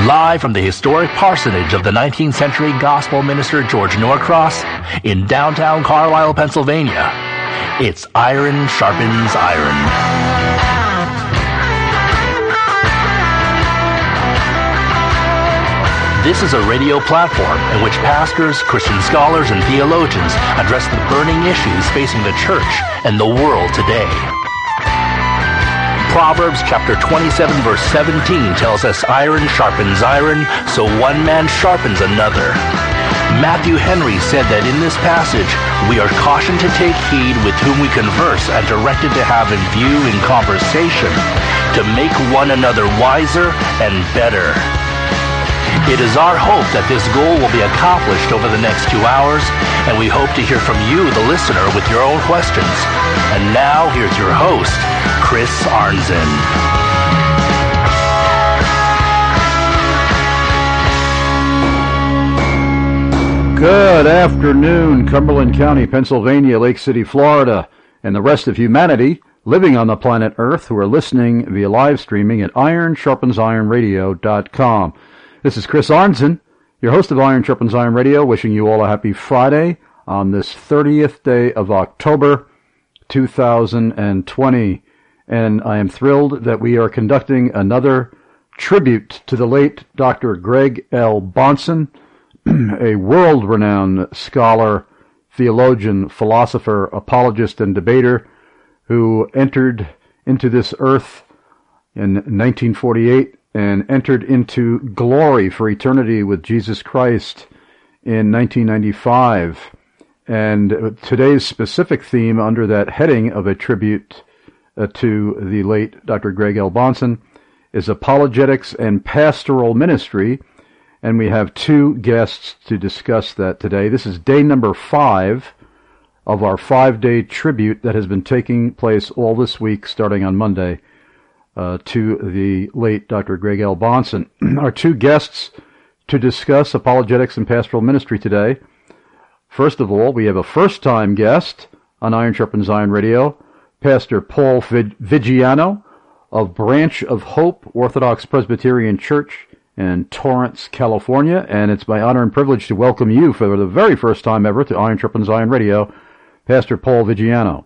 Live from the historic parsonage of the 19th century gospel minister George Norcross in downtown Carlisle, Pennsylvania, it's Iron Sharpens Iron. This is a radio platform in which pastors, Christian scholars, and theologians address the burning issues facing the church and the world today. Proverbs chapter 27 verse 17 tells us iron sharpens iron, so one man sharpens another. Matthew Henry said that in this passage, we are cautioned to take heed with whom we converse and directed to have in view in conversation to make one another wiser and better. It is our hope that this goal will be accomplished over the next 2 hours, and we hope to hear from you, the listener, with your own questions. And now, here's your host, Chris Arnzen. Good afternoon, Cumberland County, Pennsylvania, Lake City, Florida, and the rest of humanity living on the planet Earth who are listening via live streaming at ironsharpensironradio.com. This is Chris Arnzen, your host of Iron Sharpens Iron Radio, wishing you all a happy Friday on this 30th day of October, 2020. And I am thrilled that we are conducting another tribute to the late Dr. Greg L. Bahnsen, a world-renowned scholar, theologian, philosopher, apologist, and debater who entered into this earth in 1948 and entered into glory for eternity with Jesus Christ in 1995. And today's specific theme under that heading of a tribute to the late Dr. Greg L. Bahnsen is apologetics and pastoral ministry. And we have two guests to discuss that today. This is day number 5 of our 5-day tribute that has been taking place all this week, starting on Monday, to the late Dr. Greg L. Bahnsen. Our two guests to discuss apologetics and pastoral ministry today. First of all, we have a first-time guest on Iron Sharpens Iron Radio, Pastor Paul Vigiano of Branch of Hope Orthodox Presbyterian Church in Torrance, California. And it's my honor and privilege to welcome you for the very first time ever to Iron Sharpens Iron Radio, Pastor Paul Vigiano.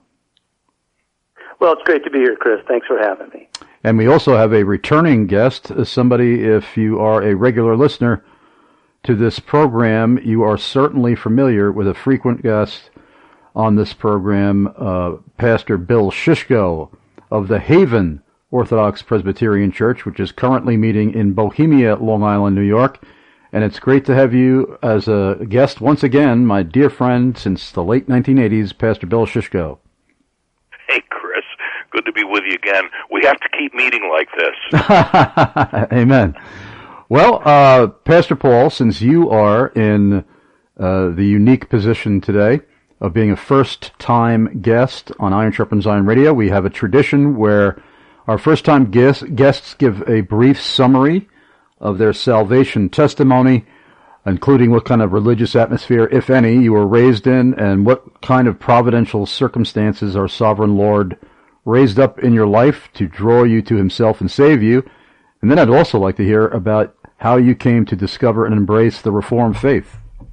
Well, it's great to be here, Chris. Thanks for having me. And we also have a returning guest, somebody, if you are a regular listener to this program, you are certainly familiar with a frequent guest on this program, Pastor Bill Shishko of the Haven Orthodox Presbyterian Church, which is currently meeting in Bohemia, Long Island, New York. And it's great to have you as a guest once again, my dear friend since the late 1980s, Pastor Bill Shishko. Hey, Chris. Good to be with you again. We have to keep meeting like this. Amen. Well, Pastor Paul, since you are in the unique position today of being a first-time guest on Iron Sharpens Iron Radio, we have a tradition where our first-time guests give a brief summary of their salvation testimony, including what kind of religious atmosphere, if any, you were raised in, and what kind of providential circumstances our sovereign Lord raised up in your life to draw you to himself and save you. And then I'd also like to hear about how you came to discover and embrace the Reformed faith.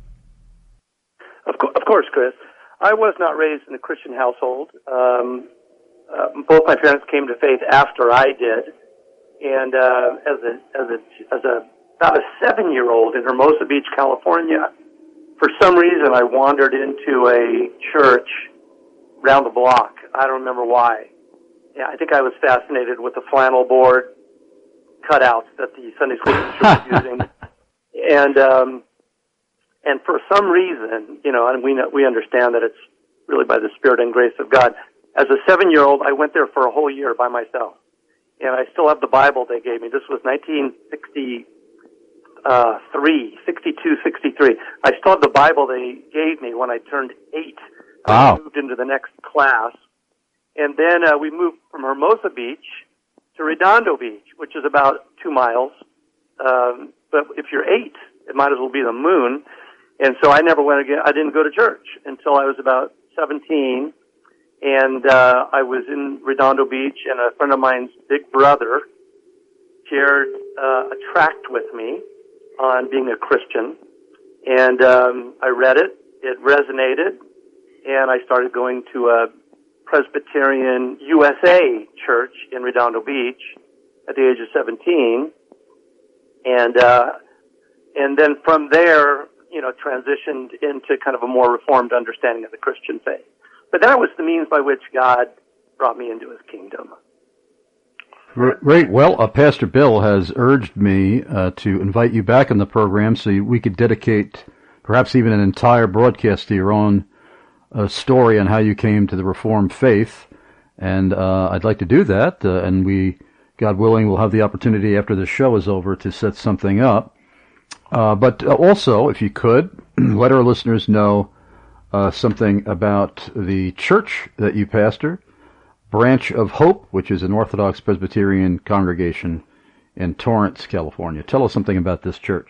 Of course, Chris. I was not raised in a Christian household. Both my parents came to faith after I did. And as about a 7-year-old in Hermosa Beach, California, for some reason I wandered into a church round the block. I don't remember why. Yeah, I think I was fascinated with the flannel board cutouts that the Sunday school teacher was using, and for some reason, and we understand that it's really by the Spirit and grace of God. As a 7-year-old, I went there for a whole year by myself, and I still have the Bible they gave me. This was 1962, 63. I still have the Bible they gave me when I turned 8. Wow. I moved into the next class. And then we moved from Hermosa Beach to Redondo Beach, which is about 2 miles. But if you're 8, it might as well be the moon. And so I never went again. I didn't go to church until I was about 17. And I was in Redondo Beach, and a friend of mine's big brother shared a tract with me on being a Christian, and I read it. It resonated, and I started going to a Presbyterian USA church in Redondo Beach at the age of 17, and then from there, transitioned into kind of a more reformed understanding of the Christian faith. But that was the means by which God brought me into His kingdom. Great. Well, Pastor Bill has urged me to invite you back on the program so we could dedicate perhaps even an entire broadcast to your own story on how you came to the Reformed faith. And I'd like to do that, and we, God willing, will have the opportunity after the show is over to set something up. But also, if you could, let our listeners know something about the church that you pastor, Branch of Hope, which is an Orthodox Presbyterian congregation in Torrance, California. Tell us something about this church.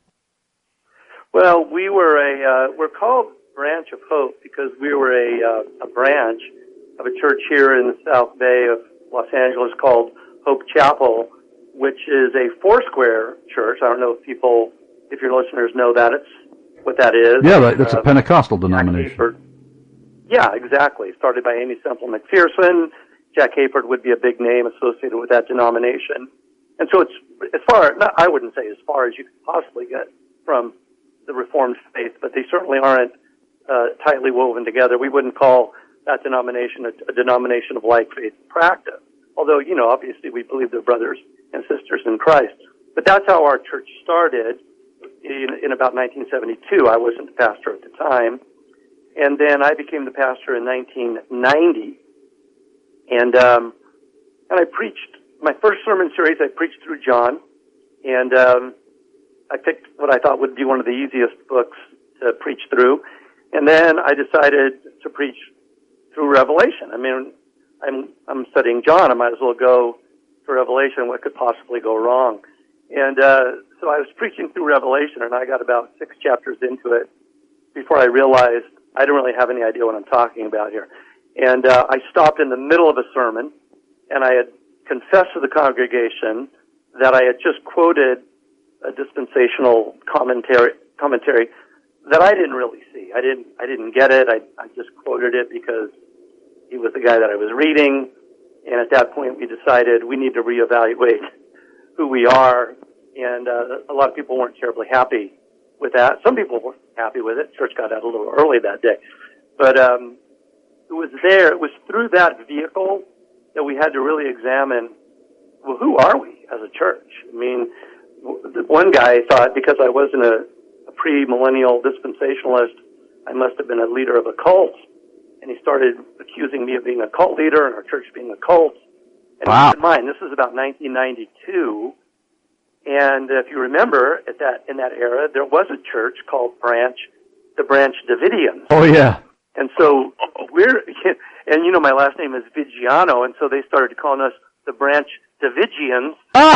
Well, we're called Branch of Hope because we were a branch of a church here in the South Bay of Los Angeles called Hope Chapel, which is a Foursquare church. I don't know if your listeners know what that is. Yeah, that's a Pentecostal denomination. Yeah, exactly. Started by Amy Semple McPherson. Jack Hayford would be a big name associated with that denomination. And so it's I wouldn't say as far as you could possibly get from the Reformed faith, but they certainly aren't tightly woven together. We wouldn't call that denomination a denomination of like faith practice. Although, obviously we believe they're brothers and sisters in Christ. But that's how our church started in about 1972. I wasn't the pastor at the time. And then I became the pastor in 1990. And I preached, my first sermon series, I preached through John. And I picked what I thought would be one of the easiest books to preach through. And then I decided to preach through Revelation. I mean, I'm studying John. I might as well go to Revelation. What could possibly go wrong? And so I was preaching through Revelation, and I got about 6 chapters into it before I realized I didn't really have any idea what I'm talking about here. And I stopped in the middle of a sermon, and I had confessed to the congregation that I had just quoted a dispensational commentary that I didn't really see. I didn't get it. I just quoted it because he was the guy that I was reading, and at that point we decided we need to reevaluate who we are, and a lot of people weren't terribly happy with that. Some people were happy with it. Church got out a little early that day. But it was through that vehicle that we had to really examine, well, who are we as a church? I mean, one guy thought because I wasn't a pre-millennial dispensationalist, I must have been a leader of a cult. And he started accusing me of being a cult leader and our church being a cult. And wow. Keep in mind, this is about 1992. And if you remember, in that era, there was a church called the Branch Davidians. Oh, yeah. And so and my last name is Vigiano, and so they started calling us the Branch Davidians.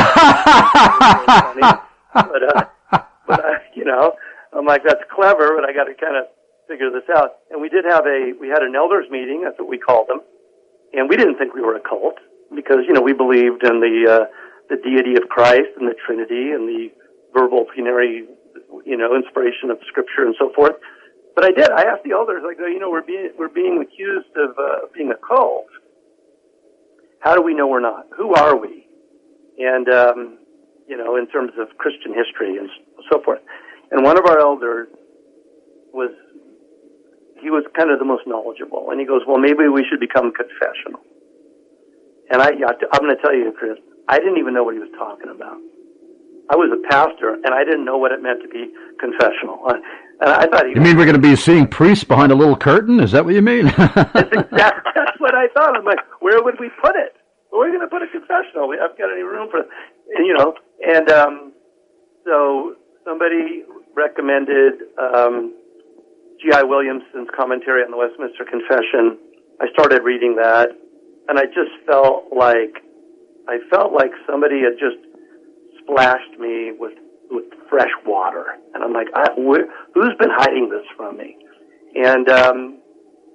But I'm like, that's clever, but I got to kind of figure this out. And we had an elders meeting, that's what we called them, and we didn't think we were a cult because, we believed in the deity of Christ and the Trinity and the verbal plenary, inspiration of Scripture and so forth. But I asked the elders, we're being accused of being a cult. How do we know we're not? Who are we? And, in terms of Christian history and so forth. And one of our elders was kind of the most knowledgeable. And he goes, well, maybe we should become confessional. And I'm going to tell you, Chris, I didn't even know what he was talking about. I was a pastor, and I didn't know what it meant to be confessional. And I thought You mean we're going to be seeing priests behind a little curtain? Is that what you mean? That's what I thought. I'm like, where would we put it? Where are we going to put a confessional? We haven't got any room for it. And, so somebody recommended G.I. Williamson's commentary on the Westminster Confession. I started reading that, and I just felt like somebody had just splashed me with fresh water. And I'm like, who's been hiding this from me? And I'm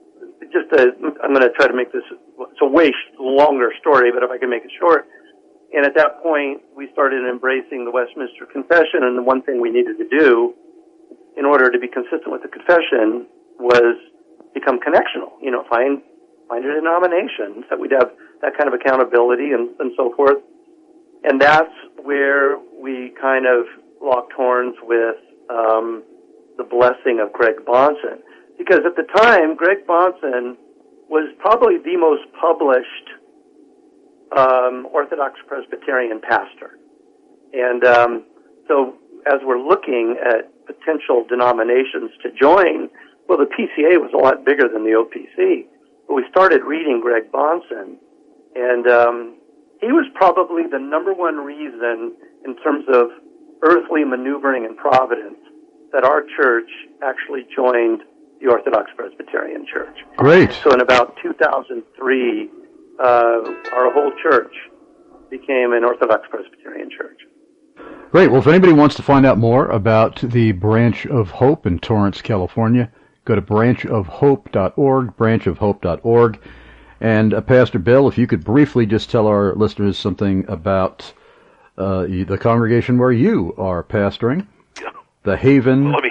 going to try to make this, it's a way longer story, but if I can make it short. And at that point, we started embracing the Westminster Confession, and the one thing we needed to do in order to be consistent with the confession was become connectional, find a denomination, so we'd have that kind of accountability and so forth. And that's where we kind of locked horns with the blessing of Greg Bahnsen. Because at the time, Greg Bahnsen was probably the most published Orthodox Presbyterian pastor. And so as we're looking at potential denominations to join, well, the PCA was a lot bigger than the OPC. But we started reading Greg Bahnsen, and he was probably the number one reason in terms of earthly maneuvering and providence that our church actually joined the Orthodox Presbyterian Church. Great. So in about 2003, our whole church became an Orthodox Presbyterian church. Great. Well, if anybody wants to find out more about the Branch of Hope in Torrance, California, go to branchofhope.org, branchofhope.org. And Pastor Bill, if you could briefly just tell our listeners something about the congregation where you are pastoring, the Haven. Well,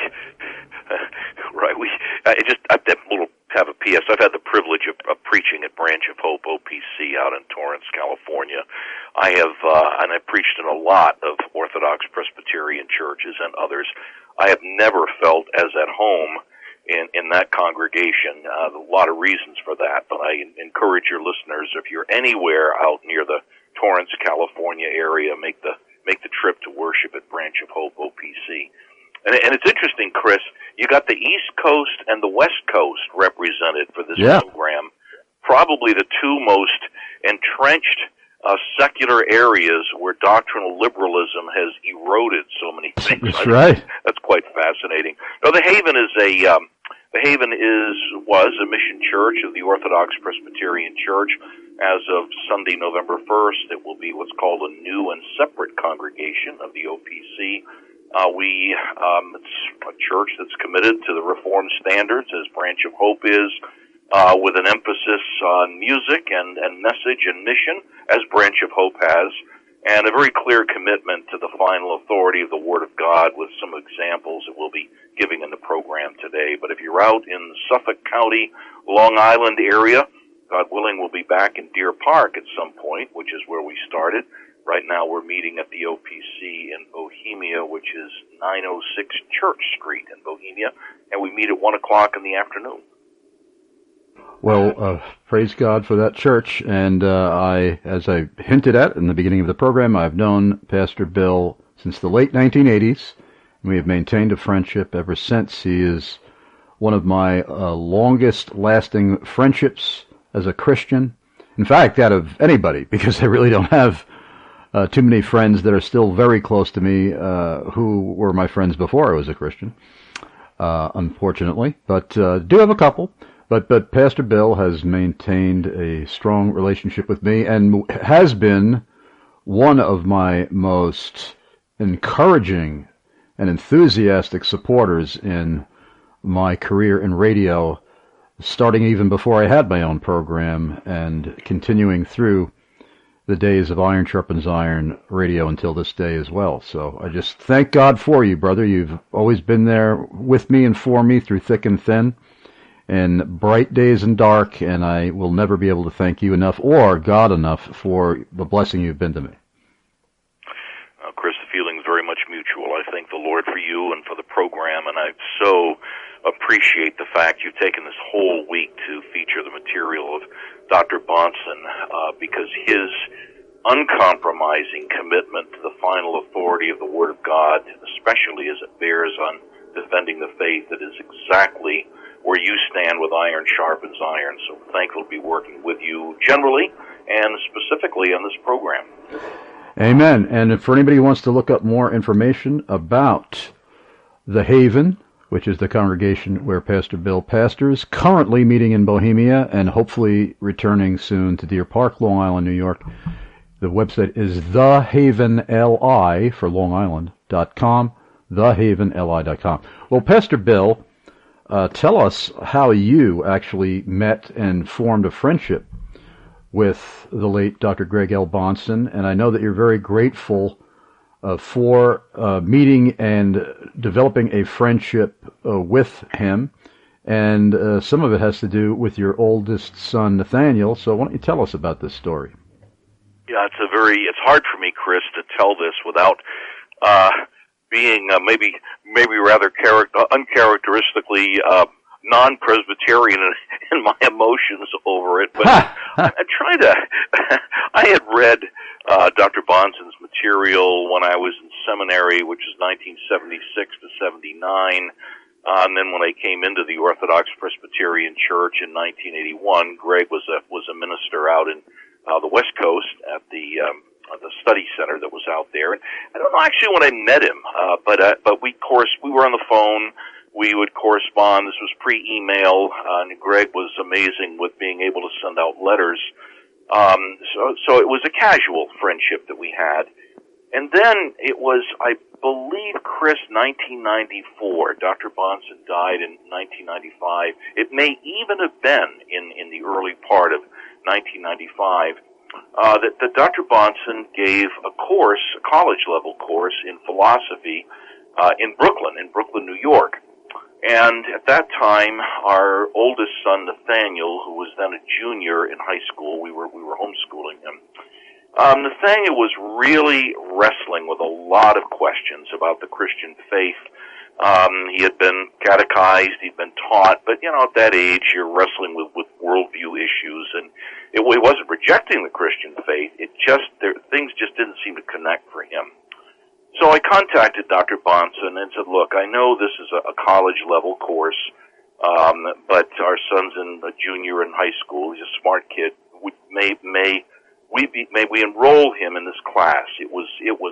I have a P.S. I've had the privilege of preaching at Branch of Hope OPC out in Torrance, California. I have, and I preached in a lot of Orthodox Presbyterian churches and others. I have never felt as at home in that congregation. A lot of reasons for that, but I encourage your listeners, if you're anywhere out near the Torrance, California area, make the trip to worship at Branch of Hope OPC. And it's interesting, Chris, you got the East Coast and the West Coast represented for this program. Probably the two most entrenched secular areas where doctrinal liberalism has eroded so many things. That's right. That's quite fascinating. Now, the Haven was a mission church of the Orthodox Presbyterian Church. As of Sunday, November 1st, it will be what's called a new and separate congregation of the OPC. It's a church that's committed to the Reformed standards, as Branch of Hope is, with an emphasis on music and message and mission, as Branch of Hope has, and a very clear commitment to the final authority of the Word of God, with some examples that we'll be giving in the program today. But if you're out in the Suffolk County, Long Island area, God willing, we'll be back in Deer Park at some point, which is where we started. Right now we're meeting at the OPC in Bohemia, which is 906 Church Street in Bohemia, and we meet at 1 o'clock in the afternoon. Well, praise God for that church, and as I hinted at in the beginning of the program, I've known Pastor Bill since the late 1980s, and we have maintained a friendship ever since. He is one of my longest-lasting friendships as a Christian. In fact, out of anybody, because I really don't have too many friends that are still very close to me who were my friends before I was a Christian, unfortunately. But do have a couple. But Pastor Bill has maintained a strong relationship with me and has been one of my most encouraging and enthusiastic supporters in my career in radio, starting even before I had my own program and continuing through the days of Iron Sharpens Iron radio until this day as well. So I just thank God for you, brother. You've always been there with me and for me through thick and thin, in bright days and dark, and I will never be able to thank you enough or God enough for the blessing you've been to me. Chris, the feeling's very much mutual. I thank the Lord for you and for the program, and I so appreciate the fact you've taken this whole week to feature the material of Dr. Bahnsen, because his uncompromising commitment to the final authority of the Word of God, especially as it bears on defending the faith, that is exactly where you stand with Iron Sharpens Iron. So thankful to be working with you generally and specifically on this program. Amen. And for anybody who wants to look up more information about the Haven, which is the congregation where Pastor Bill pastors, currently meeting in Bohemia and hopefully returning soon to Deer Park, Long Island, New York, the website is thehavenli for Long Island.com, thehavenli.com. Well, Pastor Bill, tell us how you actually met and formed a friendship with the late Dr. Greg L. Bahnsen, and I know that you're very grateful for meeting and developing a friendship with him. And some of it has to do with your oldest son, Nathaniel. So why don't you tell us about this story? Yeah, it's hard for me, Chris, to tell this without being maybe rather uncharacteristically non-Presbyterian in my emotions over it. But I had read Dr. Bahnsen's material when I was in seminary, which is 1976 to 79. And then when I came into the Orthodox Presbyterian Church in 1981, Greg was a minister out in the West Coast at the study center that was out there. And I don't know actually when I met him, but we were on the phone. We would correspond. This was pre-email, and Greg was amazing with being able to send out letters. So it was a casual friendship that we had. And then it was, I believe, Chris, 1994. Dr. Bahnsen died in 1995. It may even have been in the early part of 1995 that Dr. Bahnsen gave a course, a college-level course in philosophy in Brooklyn, New York. And at that time, our oldest son, Nathaniel, who was then a junior in high school, we were homeschooling him. Nathaniel was really wrestling with a lot of questions about the Christian faith. He had been catechized, he'd been taught, but at that age, you're wrestling with worldview issues, and he wasn't rejecting the Christian faith. Things just didn't seem to connect for him. So I contacted Dr. Bahnsen and said, look, I know this is a college-level course, but our son's in a junior in high school. He's a smart kid. May we enroll him in this class? It was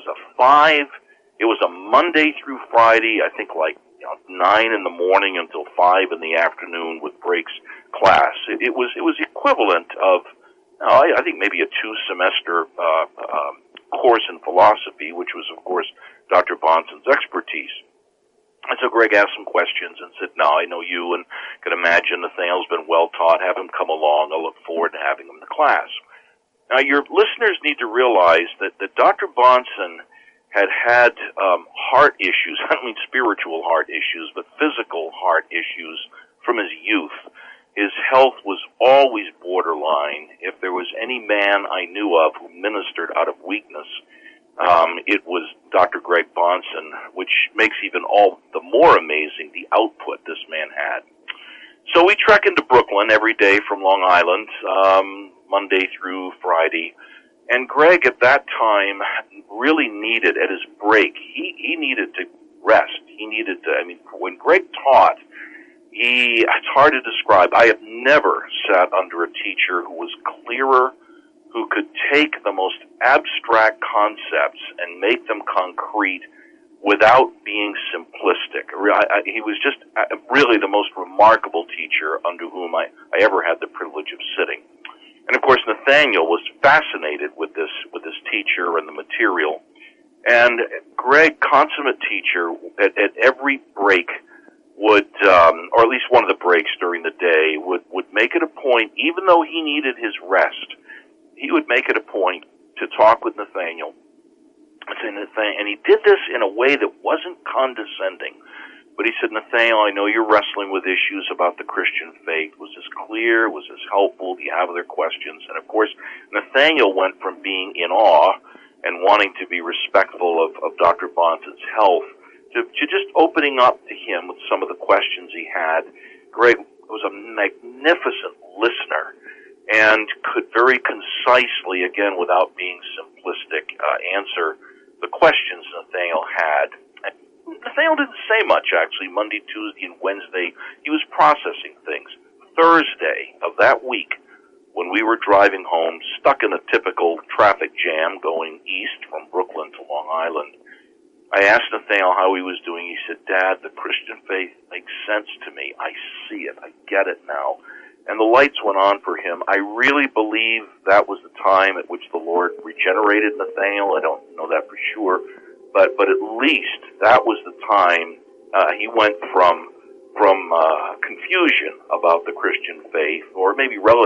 a Monday through Friday, I think 9 in the morning until 5 in the afternoon with breaks class. It was equivalent of, I think maybe a 2-semester course in philosophy, which was, of course, Dr. Bahnsen's expertise. And so Greg asked some questions and said, no, I know you and can imagine Nathaniel's been well taught. Have him come along. I look forward to having him in the class. Now, your listeners need to realize that Dr. Bahnsen had heart issues. I don't mean spiritual heart issues, but physical heart issues from his youth. His health was always borderline. If there was any man I knew of who ministered out of weakness, it was Dr. Greg Bahnsen, which makes even all the more amazing the output this man had. So we trek into Brooklyn every day from Long Island, Monday through Friday. And Greg at that time really needed, at his break, he needed to rest. He needed to, when Greg taught, it's hard to describe. I have never sat under a teacher who was clearer, who could take the most abstract concepts and make them concrete without being simplistic. He was just really the most remarkable teacher under whom I ever had the privilege of sitting. And of course, Nathaniel was fascinated with this teacher and the material. And Greg, consummate teacher, at every break would, or at least one of the breaks during the day, would make it a point, even though he needed his rest, he would make it a point to talk with Nathaniel. And he did this in a way that wasn't condescending. But he said, Nathaniel, I know you're wrestling with issues about the Christian faith. Was this clear? Was this helpful? Do you have other questions? And of course, Nathaniel went from being in awe and wanting to be respectful of Dr. Bahnsen's health to just opening up to him with some of the questions he had. Greg was a magnificent listener and could very concisely, again, without being simplistic, answer the questions Nathaniel had. Nathaniel didn't say much, actually. Monday, Tuesday, and Wednesday, he was processing things. Thursday of that week, when we were driving home, stuck in a typical traffic jam going east from Brooklyn to Long Island, I asked Nathaniel how he was doing. He said, Dad, the Christian faith makes sense to me. I see it. I get it now. And the lights went on for him. I really believe that was the time at which the Lord regenerated Nathaniel. I don't know that for sure. But at least that was the time he went from confusion about the Christian faith, or maybe relative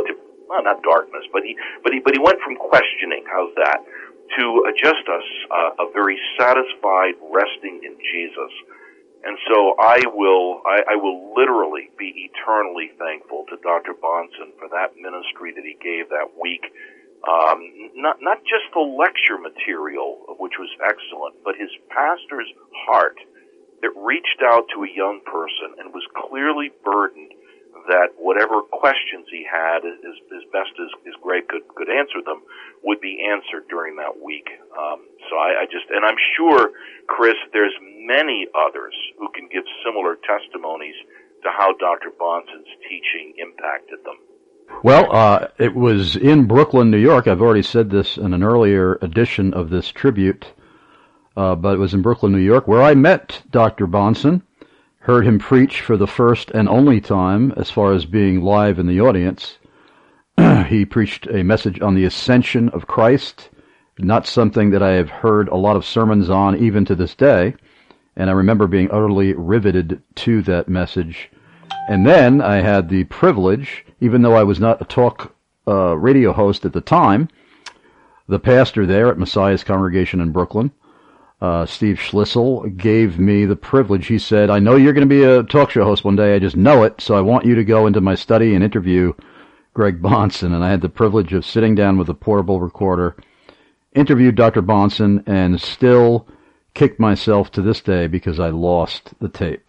well, not darkness, but he went from questioning, how's that, to just a very satisfied resting in Jesus. And so I will literally be eternally thankful to Dr. Bahnsen for that ministry that he gave that week. Not just the lecture material, which was excellent, but his pastor's heart that reached out to a young person and was clearly burdened that whatever questions he had, as best as Greg could answer them, would be answered during that week. So and I'm sure, Chris, there's many others who can give similar testimonies to how Dr. Bahnsen's teaching impacted them. Well, it was in Brooklyn, New York. I've already said this in an earlier edition of this tribute, but it was in Brooklyn, New York, where I met Dr. Bahnsen, heard him preach for the first and only time as far as being live in the audience. He preached a message on the ascension of Christ, not something that I have heard a lot of sermons on even to this day, and I remember being utterly riveted to that message. And then I had the privilege, even though I was not a talk radio host at the time, the pastor there at Messiah's congregation in Brooklyn, Steve Schlissel, gave me the privilege. He said, I know you're going to be a talk show host one day, I just know it, so I want you to go into my study and interview Greg Bahnsen. And I had the privilege of sitting down with a portable recorder, interviewed Dr. Bahnsen, and still kick myself to this day because I lost the tape.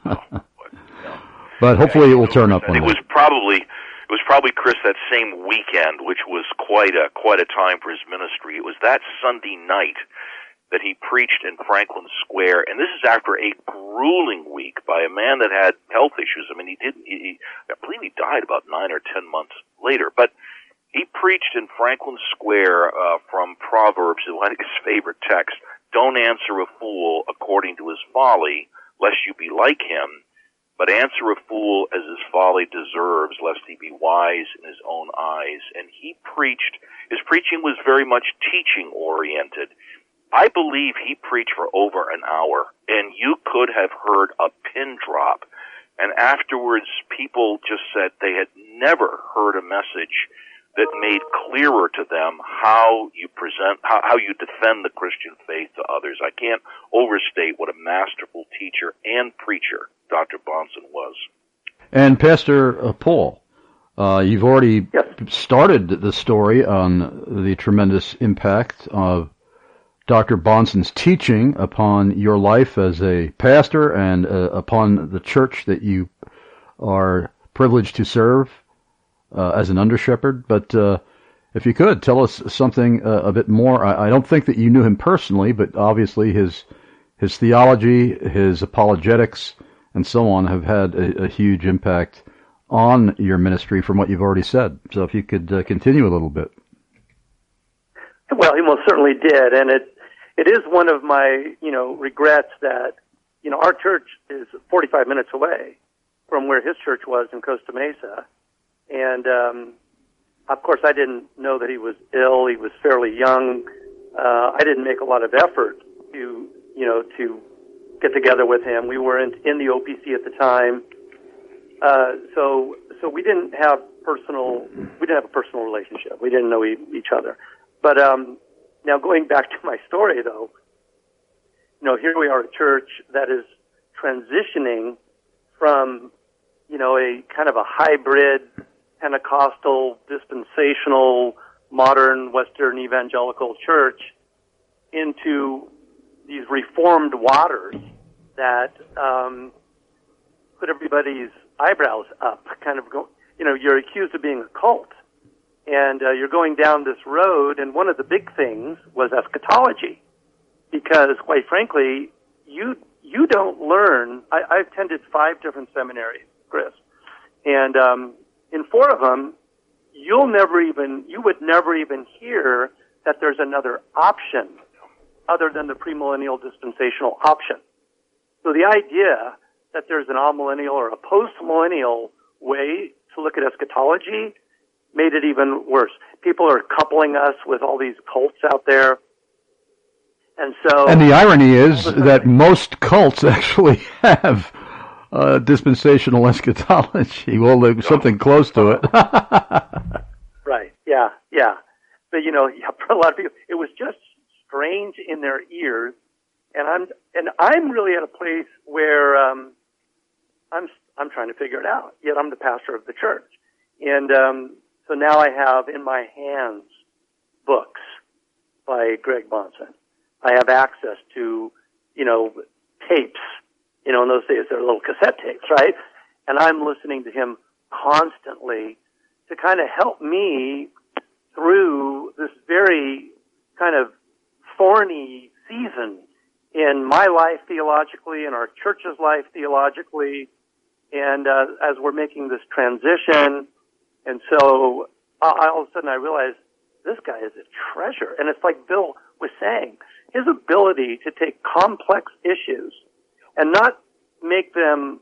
But hopefully it will turn up one day. It was probably, Chris, that same weekend, which was quite a time for his ministry. It was that Sunday night that he preached in Franklin Square, and this is after a grueling week by a man that had health issues. I mean, I believe he died about 9 or 10 months later, but he preached in Franklin Square from Proverbs, one of his favorite texts, don't answer a fool according to his folly, lest you be like him, but answer a fool as his folly deserves, lest he be wise in his own eyes. And his preaching was very much teaching-oriented. I believe he preached for over an hour, and you could have heard a pin drop. And afterwards, people just said they had never heard a message that made clearer to them how you defend the Christian faith to others. I can't overstate what a masterful teacher and preacher Dr. Bahnsen was. And Pastor Paul, you've already started the story on the tremendous impact of Dr. Bahnsen's teaching upon your life as a pastor and upon the church that you are privileged to serve as an under-shepherd. But if you could, tell us something a bit more. I don't think that you knew him personally, but obviously his theology, his apologetics, and so on have had a huge impact on your ministry from what you've already said. So if you could continue a little bit. Well, he most certainly did, and it is one of my, regrets that, our church is 45 minutes away from where his church was in Costa Mesa. And, of course, I didn't know that he was ill. He was fairly young. I didn't make a lot of effort to get together with him. We were in the OPC at the time. So we didn't have a personal relationship. We didn't know each other. But, now, going back to my story, though, here we are at a church that is transitioning from, a kind of a hybrid Pentecostal, dispensational, modern Western evangelical church into these reformed waters that put everybody's eyebrows up, kind of you're accused of being a cult. And you're going down this road, and one of the big things was eschatology, because, quite frankly, you don't learn. I've attended 5 different seminaries, Chris, and in 4 of them, you would never even hear that there's another option other than the premillennial dispensational option. So the idea that there's an amillennial or a postmillennial way to look at eschatology made it even worse. People are coupling us with all these cults out there. And the irony is that most cults actually have dispensational eschatology. Well, there's something close to it. Right. Yeah. But for a lot of people, it was just strange in their ears, and I'm really at a place where I'm trying to figure it out. Yet I'm the pastor of the church, and so now I have in my hands books by Greg Bahnsen. I have access to tapes. In those days they're little cassette tapes, right? And I'm listening to him constantly to kind of help me through this very kind of thorny season in my life theologically, in our church's life theologically, and as we're making this transition. And so all of a sudden I realized this guy is a treasure. And it's like Bill was saying, his ability to take complex issues and not make them,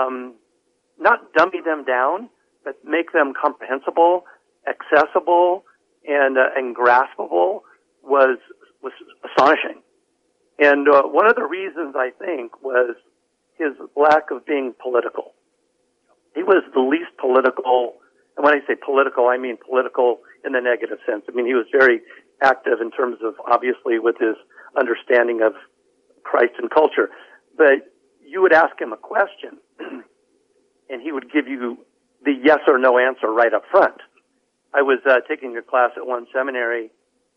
not dummy them down, but make them comprehensible, accessible, and graspable was astonishing. And one of the reasons, I think, was his lack of being political. He was the least political, and when I say political, I mean political in the negative sense. I mean, he was very active in terms of, obviously, with his understanding of Christ and culture. But you would ask him a question, and he would give you the yes or no answer right up front. I was taking a class at one seminary,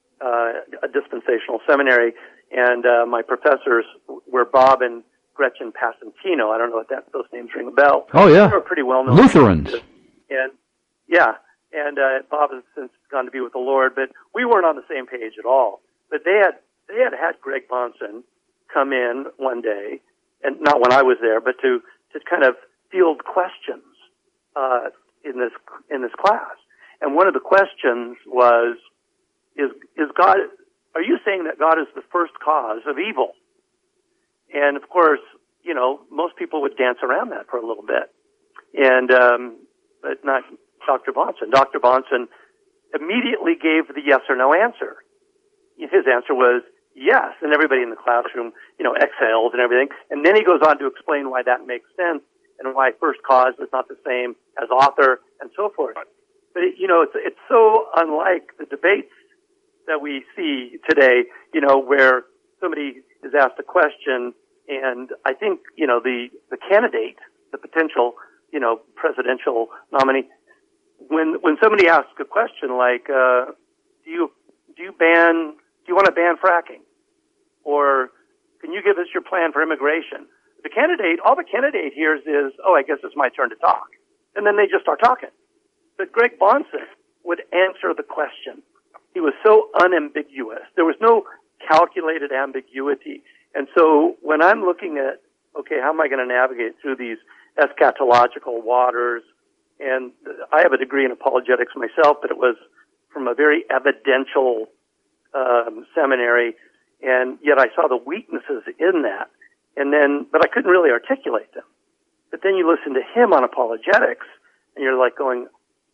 a dispensational seminary, and my professors were Bob and Gretchen Passantino. I don't know if those names ring a bell. Oh, yeah. They were pretty well known. Lutherans. And Bob has since gone to be with the Lord, but we weren't on the same page at all. But they had Greg Bahnsen come in one day, and not when I was there, but to kind of field questions in this class. And one of the questions was, is God, are you saying that God is the first cause of evil? And of course, most people would dance around that for a little bit. And, but not Dr. Bahnsen. Dr. Bahnsen immediately gave the yes or no answer. His answer was yes, and everybody in the classroom, exhaled and everything. And then he goes on to explain why that makes sense and why first cause is not the same as author and so forth. But it's so unlike the debates that we see today, where somebody is asked a question, and I think, the candidate, the potential, presidential nominee, when somebody asks a question like, do you want to ban fracking? Or can you give us your plan for immigration? All the candidate hears is, oh, I guess it's my turn to talk. And then they just start talking. But Greg Bahnsen would answer the question. He was so unambiguous. There was no calculated ambiguity. And so when I'm looking at, okay, how am I going to navigate through these eschatological waters? And I have a degree in apologetics myself, but it was from a very evidential seminary, and yet I saw the weaknesses in that. But I couldn't really articulate them. But then you listen to him on apologetics, and you're like going,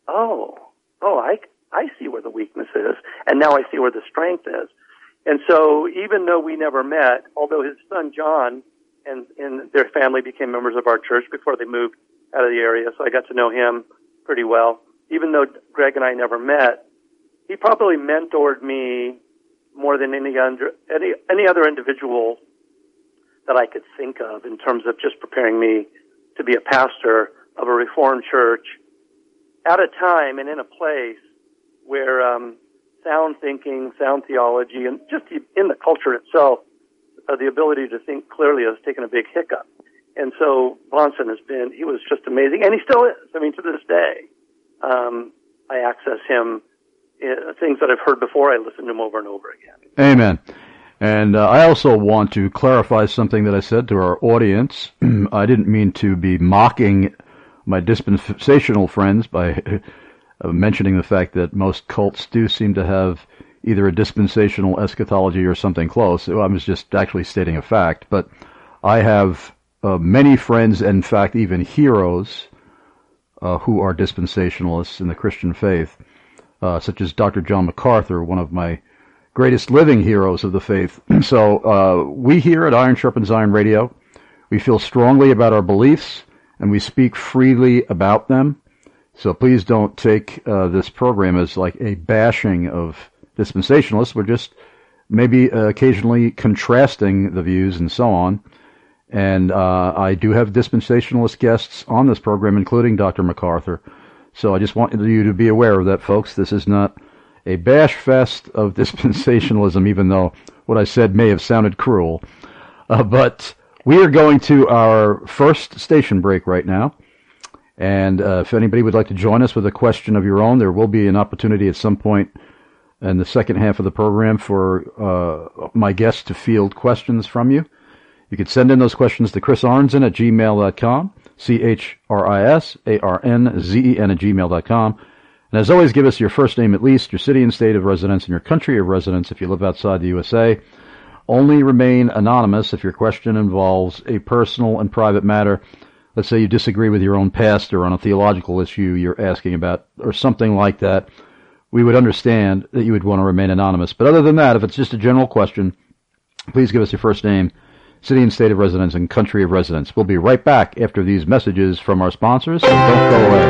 I see where the weakness is, and now I see where the strength is. And so even though we never met, although his son John and their family became members of our church before they moved out of the area, so I got to know him pretty well. Even though Greg and I never met, he probably mentored me more than any other individual that I could think of in terms of just preparing me to be a pastor of a Reformed church at a time and in a place where sound thinking, sound theology, and just in the culture itself, the ability to think clearly has taken a big hiccup. And so Bahnsen he was just amazing, and he still is. I mean, to this day, I access him. Things that I've heard before, I listen to him over and over again. Amen. And I also want to clarify something that I said to our audience. I didn't mean to be mocking my dispensational friends by mentioning the fact that most cults do seem to have either a dispensational eschatology or something close. I was just actually stating a fact. But I have many friends, in fact, even heroes, who are dispensationalists in the Christian faith, such as Dr. John MacArthur, one of my greatest living heroes of the faith. So we here at Iron Sharpens Iron Radio, we feel strongly about our beliefs, and we speak freely about them. So please don't take this program as like a bashing of dispensationalists. We're just maybe occasionally contrasting the views and so on. And I do have dispensationalist guests on this program, including Dr. MacArthur. So I just want you to be aware of that, folks. This is not a bash fest of dispensationalism, even though what I said may have sounded cruel. But we are going to our first station break right now. And if anybody would like to join us with a question of your own, there will be an opportunity at some point in the second half of the program for my guests to field questions from you. You can send in those questions to chrisarnzen at gmail.com, CHRISARNZEN at gmail.com. And as always, give us your first name at least, your city and state of residence, and your country of residence if you live outside the USA. Only remain anonymous if your question involves a personal and private matter. Let's say you disagree with your own pastor on a theological issue you're asking about, or something like that. We would understand that you would want to remain anonymous. But other than that, if it's just a general question, please give us your first name, city and state of residence, and country of residence. We'll be right back after these messages from our sponsors, so don't go away.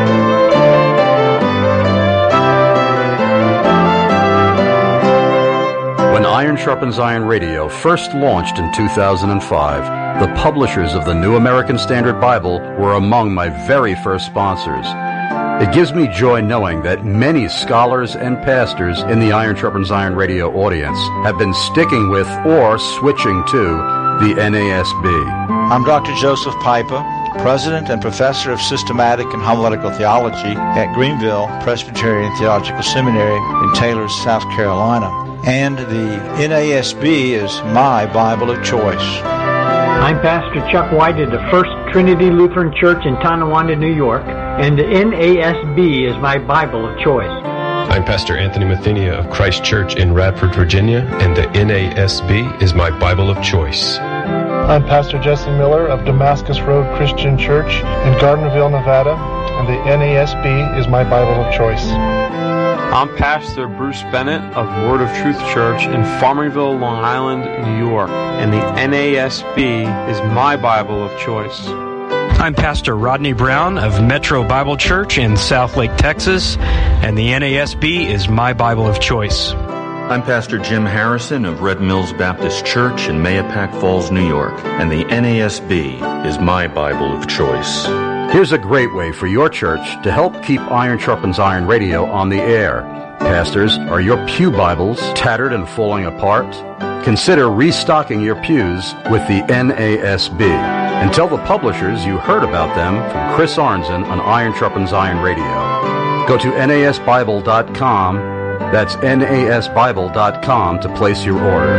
When Iron Sharpens Iron Radio first launched in 2005, the publishers of the New American Standard Bible were among my very first sponsors. It gives me joy knowing that many scholars and pastors in the Iron Sharpens Iron Radio audience have been sticking with or switching to the NASB. I'm Dr. Joseph Pipa, President and Professor of Systematic and Homiletical Theology at Greenville Presbyterian Theological Seminary in Taylor, South Carolina. And the NASB is my Bible of choice. I'm Pastor Chuck White of the First Trinity Lutheran Church in Tonawanda, New York, and the NASB is my Bible of choice. I'm Pastor Anthony Mathenia of Christ Church in Radford, Virginia, and the NASB is my Bible of choice. I'm Pastor Jesse Miller of Damascus Road Christian Church in Gardnerville, Nevada, and the NASB is my Bible of choice. I'm Pastor Bruce Bennett of Word of Truth Church in Farmingville, Long Island, New York, and the NASB is my Bible of choice. I'm Pastor Rodney Brown of Metro Bible Church in Southlake, Texas, and the NASB is my Bible of choice. I'm Pastor Jim Harrison of Red Mills Baptist Church in Mahopac Falls, New York, and the NASB is my Bible of choice. Here's a great way for your church to help keep Iron Sharpens Iron Radio on the air. Pastors, are your pew Bibles tattered and falling apart? Consider restocking your pews with the NASB. And tell the publishers you heard about them from Chris Arnzen on Iron Sharpens Iron Radio. Go to nasbible.com, that's nasbible.com, to place your order.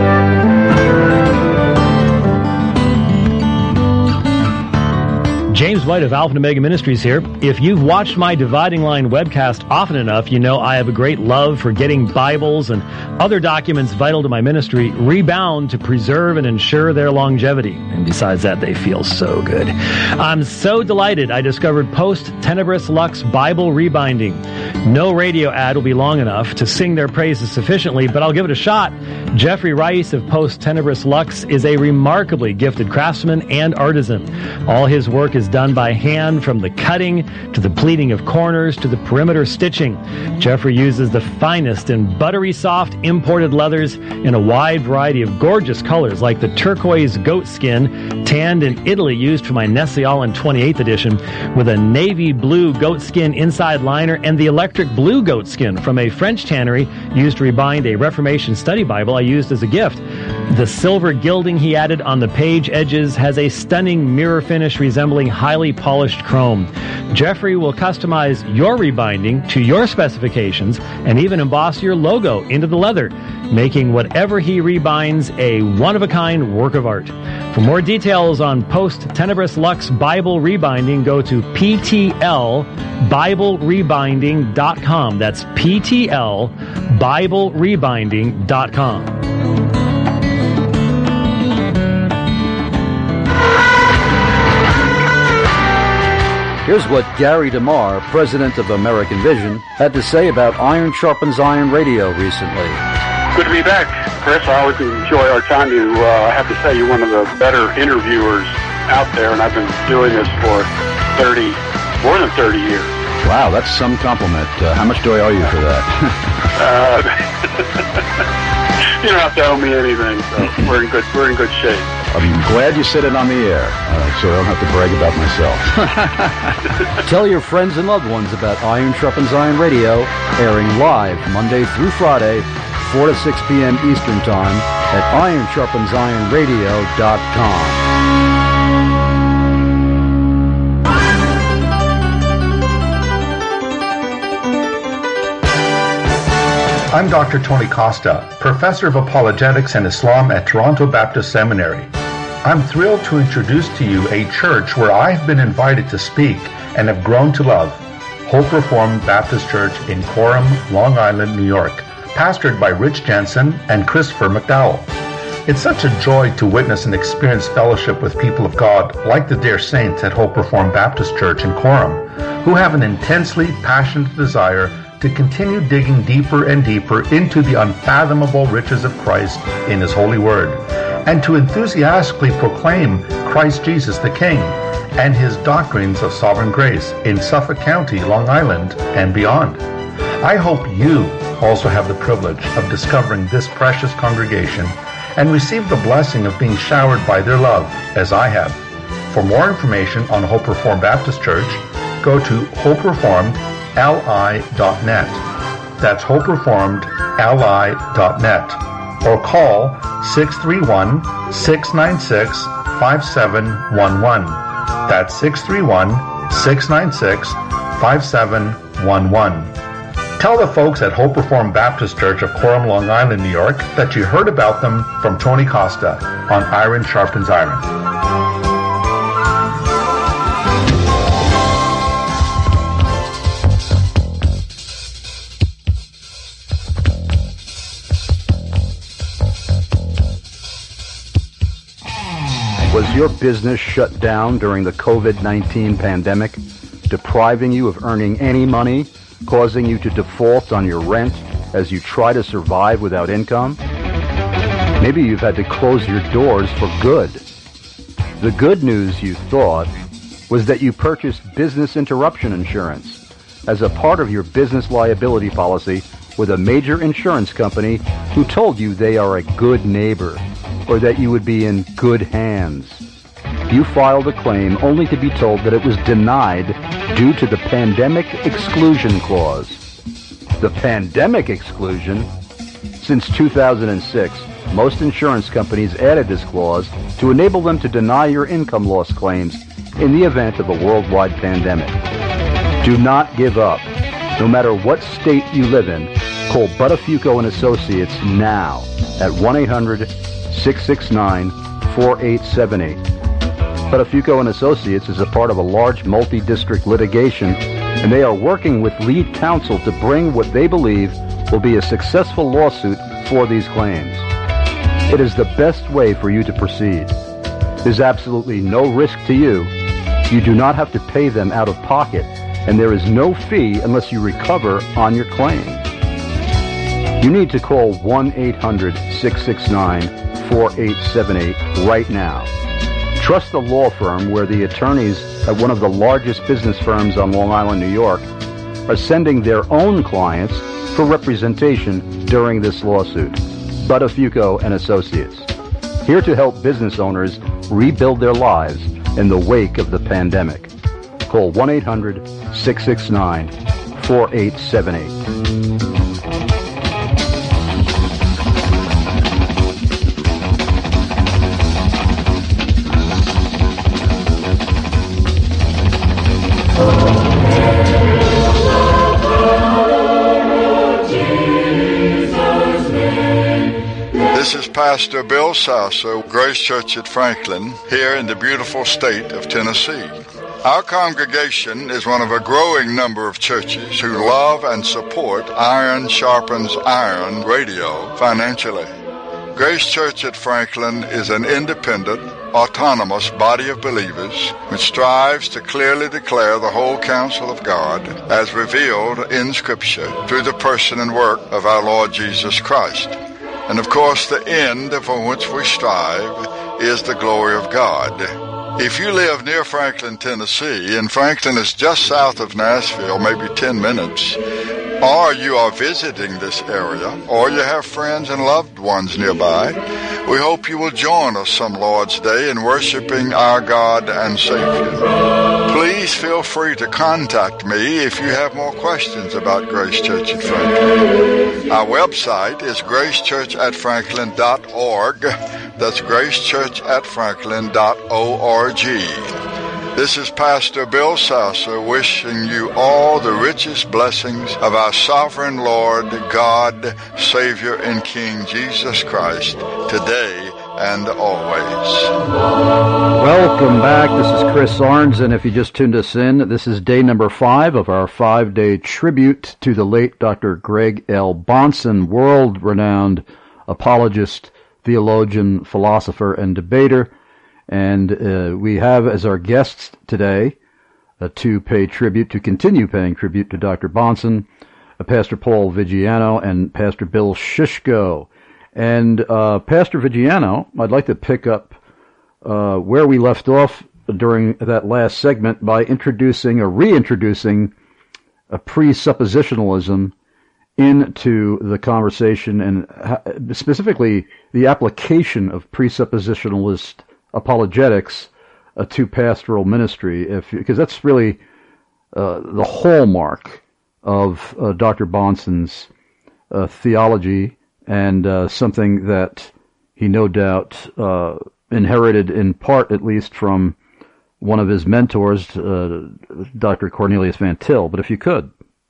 James White of Alpha and Omega Ministries here. If you've watched my Dividing Line webcast often enough, you know I have a great love for getting Bibles and other documents vital to my ministry rebound to preserve and ensure their longevity. And besides that, they feel so good. I'm so delighted I discovered Post Tenebris Lux Bible Rebinding. No radio ad will be long enough to sing their praises sufficiently, but I'll give it a shot. Jeffrey Rice of Post Tenebris Lux is a remarkably gifted craftsman and artisan. All his work is done by hand, from the cutting to the pleating of corners to the perimeter stitching. Jeffrey uses the finest and buttery soft imported leathers in a wide variety of gorgeous colors, like the turquoise goat skin tanned in Italy used for my Nestle All-in 28th edition, with a navy blue goat skin inside liner, and the electric blue goat skin from a French tannery used to rebind a Reformation study Bible I used as a gift. The silver gilding he added on the page edges has a stunning mirror finish resembling highly polished chrome. Jeffrey will customize your rebinding to your specifications and even emboss your logo into the leather, making whatever he rebinds a one-of-a-kind work of art. For more details on Post Tenebris Lux Bible Rebinding, go to PTLBibleRebinding.com. That's PTLBibleRebinding.com. Here's what Gary DeMar, president of American Vision, had to say about Iron Sharpens Iron Radio recently. Good to be back, Chris. I always enjoy our time. I have to say, you're one of the better interviewers out there, and I've been doing this for more than 30 years. Wow, that's some compliment. How much do I owe you for that? You don't have to owe me anything, so we're in good shape. I'm glad you said it on the air, so I don't have to brag about myself. Tell your friends and loved ones about Iron Sharpens Iron Radio, airing live Monday through Friday, 4 to 6 p.m. Eastern Time at ironsharpensironradio.com. I'm Dr. Tony Costa, Professor of Apologetics and Islam at Toronto Baptist Seminary. I'm thrilled to introduce to you a church where I've been invited to speak and have grown to love, Hope Reformed Baptist Church in Coram, Long Island, New York, pastored by Rich Jensen and Christopher McDowell. It's such a joy to witness and experience fellowship with people of God like the dear saints at Hope Reformed Baptist Church in Coram, who have an intensely passionate desire to continue digging deeper and deeper into the unfathomable riches of Christ in His holy word, and to enthusiastically proclaim Christ Jesus the King and His doctrines of sovereign grace in Suffolk County, Long Island, and beyond. I hope you also have the privilege of discovering this precious congregation and receive the blessing of being showered by their love, as I have. For more information on Hope Reformed Baptist Church, go to hopereformedli.net. That's hopereformedli.net. Or call 631-696-5711. That's 631-696-5711. Tell the folks at Hope Reformed Baptist Church of Coram, Long Island, New York, that you heard about them from Tony Costa on Iron Sharpens Iron. Was your business shut down during the COVID-19 pandemic, depriving you of earning any money, causing you to default on your rent as you try to survive without income? Maybe you've had to close your doors for good. The good news, you thought, was that you purchased business interruption insurance as a part of your business liability policy with a major insurance company who told you they are a good neighbor, or that you would be in good hands. You filed a claim only to be told that it was denied due to the Pandemic Exclusion Clause. The Pandemic Exclusion? Since 2006, most insurance companies added this clause to enable them to deny your income loss claims in the event of a worldwide pandemic. Do not give up. No matter what state you live in, call Buttafuoco and Associates now at 1-800-669-4878. Buttafuoco and Associates is a part of a large multi-district litigation, and they are working with lead counsel to bring what they believe will be a successful lawsuit for these claims. It is the best way for you to proceed. There's absolutely no risk to you. You do not have to pay them out of pocket, and there is no fee unless you recover on your claim. You need to call 1-800-669-4878 right now. Trust the law firm where the attorneys at one of the largest business firms on Long Island, New York, are sending their own clients for representation during this lawsuit. Buttafuoco and Associates, here to help business owners rebuild their lives in the wake of the pandemic. Call 1-800-669-4878. This is Pastor Bill Sasso, Grace Church at Franklin, here in the beautiful state of Tennessee. Our congregation is one of a growing number of churches who love and support Iron Sharpens Iron Radio financially. Grace Church at Franklin is an independent, autonomous body of believers which strives to clearly declare the whole counsel of God as revealed in Scripture through the person and work of our Lord Jesus Christ. And of course, the end for which we strive is the glory of God. If you live near Franklin, Tennessee, and Franklin is just south of Nashville, maybe 10 minutes, or you are visiting this area, or you have friends and loved ones nearby, we hope you will join us some Lord's Day in worshiping our God and Savior. Please feel free to contact me if you have more questions about Grace Church at Franklin. Our website is gracechurchatfranklin.org. That's gracechurchatfranklin.org. This is Pastor Bill Sasser wishing you all the richest blessings of our sovereign Lord, God, Savior, and King Jesus Christ, today and always. Welcome back. This is Chris Arns, and if you just tuned us in, this is day number 5 of our 5-day tribute to the late Dr. Greg L. Bahnsen, world-renowned apologist, theologian, philosopher, and debater. And we have as our guests today to continue paying tribute to Dr. Bahnsen, Pastor Paul Vigiano and Pastor Bill Shishko. And Pastor Vigiano, I'd like to pick up where we left off during that last segment by reintroducing a presuppositionalism into the conversation, and specifically the application of presuppositionalist apologetics to pastoral ministry, because that's really the hallmark of Dr. Bahnsen's theology, and something that he no doubt inherited in part, at least, from one of his mentors, Dr. Cornelius Van Til. But if you could.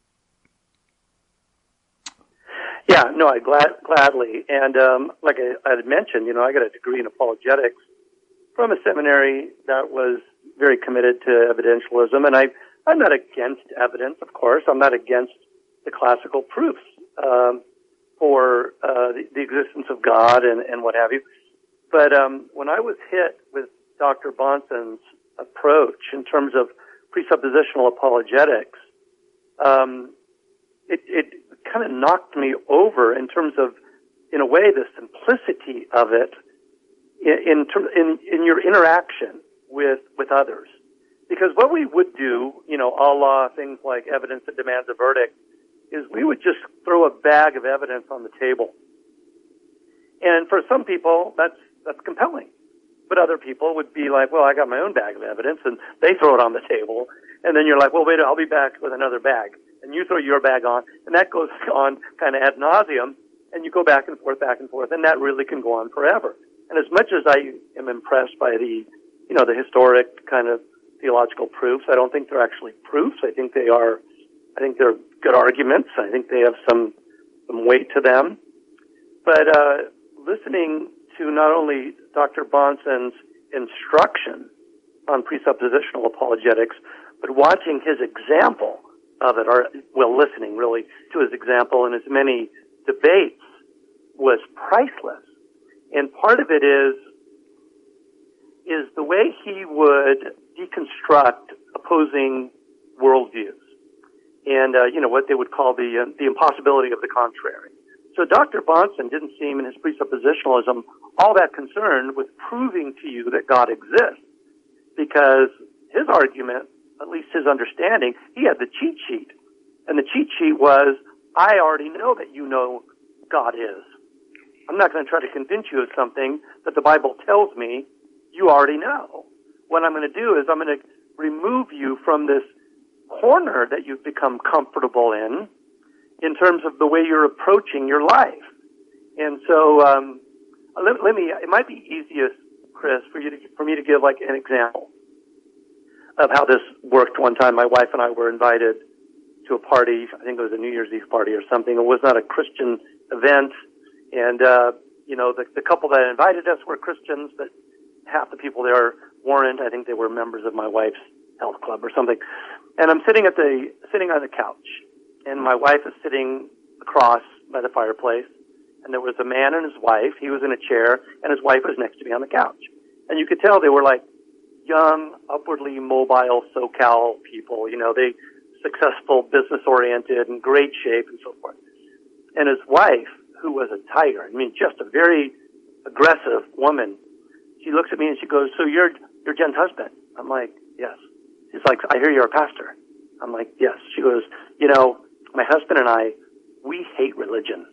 Yeah, no, I gladly. And like I had mentioned, I got a degree in apologetics from a seminary that was very committed to evidentialism, and I'm not against evidence, of course. I'm not against the classical proofs for the existence of God and what have you. But when I was hit with Dr. Bahnsen's approach in terms of presuppositional apologetics, it kind of knocked me over in terms of, in a way, the simplicity of it in your interaction with others. Because what we would do, a la things like evidence that demands a verdict, is we would just throw a bag of evidence on the table. And for some people, that's compelling. But other people would be like, well, I got my own bag of evidence, and they throw it on the table. And then you're like, well, wait, I'll be back with another bag. And you throw your bag on, and that goes on kind of ad nauseum, and you go back and forth, and that really can go on forever. And as much as I am impressed by the historic kind of theological proofs, I don't think they're actually proofs. I think they're good arguments. I think they have some weight to them. But listening to not only Dr. Bahnsen's instruction on presuppositional apologetics, but watching his example of it, listening really to his example in as many debates, was priceless. And part of it is the way he would deconstruct opposing worldviews, and what they would call the impossibility of the contrary. So Dr. Bahnsen didn't seem, in his presuppositionalism, all that concerned with proving to you that God exists, because his argument, at least his understanding, he had the cheat sheet, and the cheat sheet was, I already know that you know God is. I'm not going to try to convince you of something that the Bible tells me you already know. What I'm going to do is I'm going to remove you from this corner that you've become comfortable in terms of the way you're approaching your life. And so, it might be easiest, Chris, for me to give like an example of how this worked. One time my wife and I were invited to a party. I think it was a New Year's Eve party or something. It was not a Christian event. And, the couple that invited us were Christians, but half the people there weren't. I think they were members of my wife's health club or something. And I'm sitting on the couch, and my wife is sitting across by the fireplace, and there was a man and his wife. He was in a chair, and his wife was next to me on the couch. And you could tell they were like young, upwardly mobile SoCal people, they successful, business-oriented, in great shape, and so forth. And his wife, who was a tiger, just a very aggressive woman, she looks at me and she goes, so you're you're Jen's husband. I'm like, yes. She's like, I hear you're a pastor. I'm like, yes. She goes, my husband and I, we hate religion.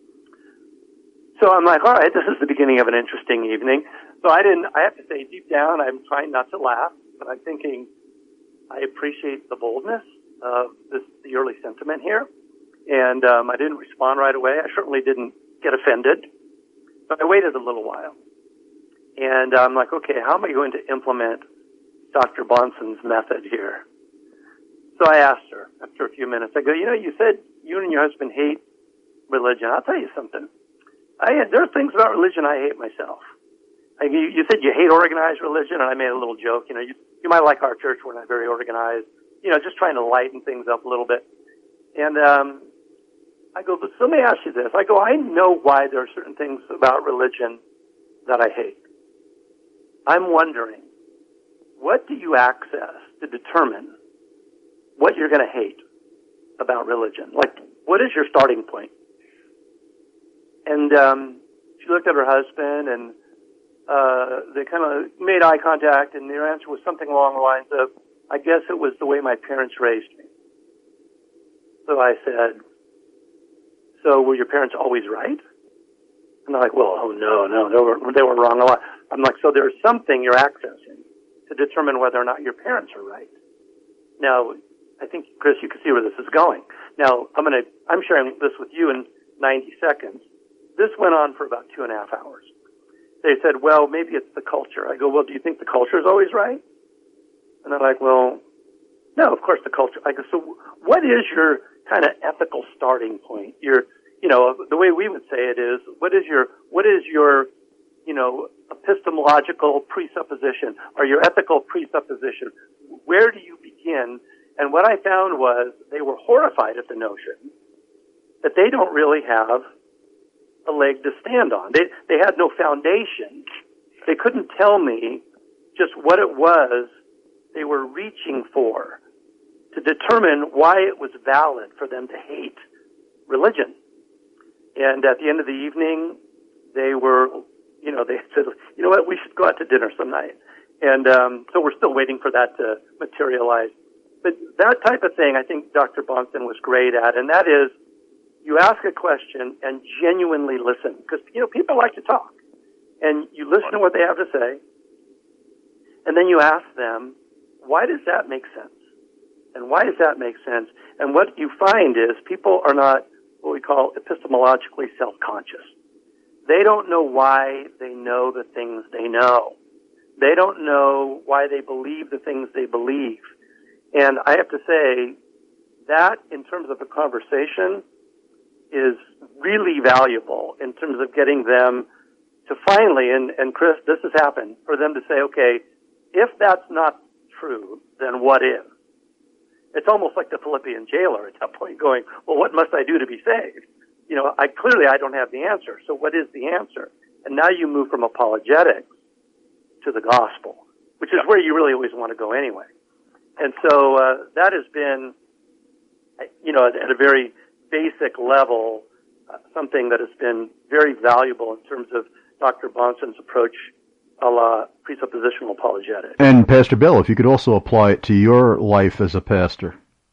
So I'm like, all right, this is the beginning of an interesting evening. So I have to say, deep down, I'm trying not to laugh, but I'm thinking, I appreciate the boldness of the early sentiment here. And I didn't respond right away. I certainly didn't get offended. But I waited a little while. And I'm like, okay, how am I going to implement Dr. Bonson's method here? So I asked her after a few minutes. I go, you said you and your husband hate religion. I'll tell you something. There are things about religion I hate myself. You said you hate organized religion, and I made a little joke. You might like our church. We're not very organized. Just trying to lighten things up a little bit. And I go, but let me ask you this. I go, I know why there are certain things about religion that I hate. I'm wondering, what do you access to determine what you're going to hate about religion? Like, what is your starting point? And she looked at her husband, and they kind of made eye contact, and their answer was something along the lines of, I guess it was the way my parents raised me. So I said, so were your parents always right? And they're like, well, no, they were wrong a lot. I'm like, so there's something you're accessing to determine whether or not your parents are right. Now, I think, Chris, you can see where this is going. Now, I'm sharing this with you in 90 seconds. This went on for about 2.5 hours. They said, well, maybe it's the culture. I go, well, do you think the culture is always right? And they're like, well, no, of course the culture. I go, so what is your kind of ethical starting point? The way we would say it is, what is your epistemological presupposition or your ethical presupposition? Where do you begin? And what I found was they were horrified at the notion that they don't really have a leg to stand on. They had no foundation. They couldn't tell me just what it was they were reaching for to determine why it was valid for them to hate religion. And at the end of the evening, they said, you know what, we should go out to dinner some night. And so we're still waiting for that to materialize. But that type of thing, I think Dr. Bonson was great at, and that is, you ask a question and genuinely listen. Because, people like to talk. And you listen to what they have to say, and then you ask them, why does that make sense? And why does that make sense? And what you find is people are not what we call epistemologically self-conscious. They don't know why they know the things they know. They don't know why they believe the things they believe. And I have to say, that in terms of a conversation is really valuable in terms of getting them to finally, and Chris, this has happened, for them to say, okay, if that's not true, then what is? It's almost like the Philippian jailer at that point going, well, what must I do to be saved? I don't have the answer. So what is the answer? And now you move from apologetics to the gospel, which is where you really always want to go anyway. And so that has been, at a very basic level, something that has been very valuable in terms of Dr. Bonson's approach a la presuppositional apologetics. And Pastor Bill, if you could also apply it to your life as a pastor.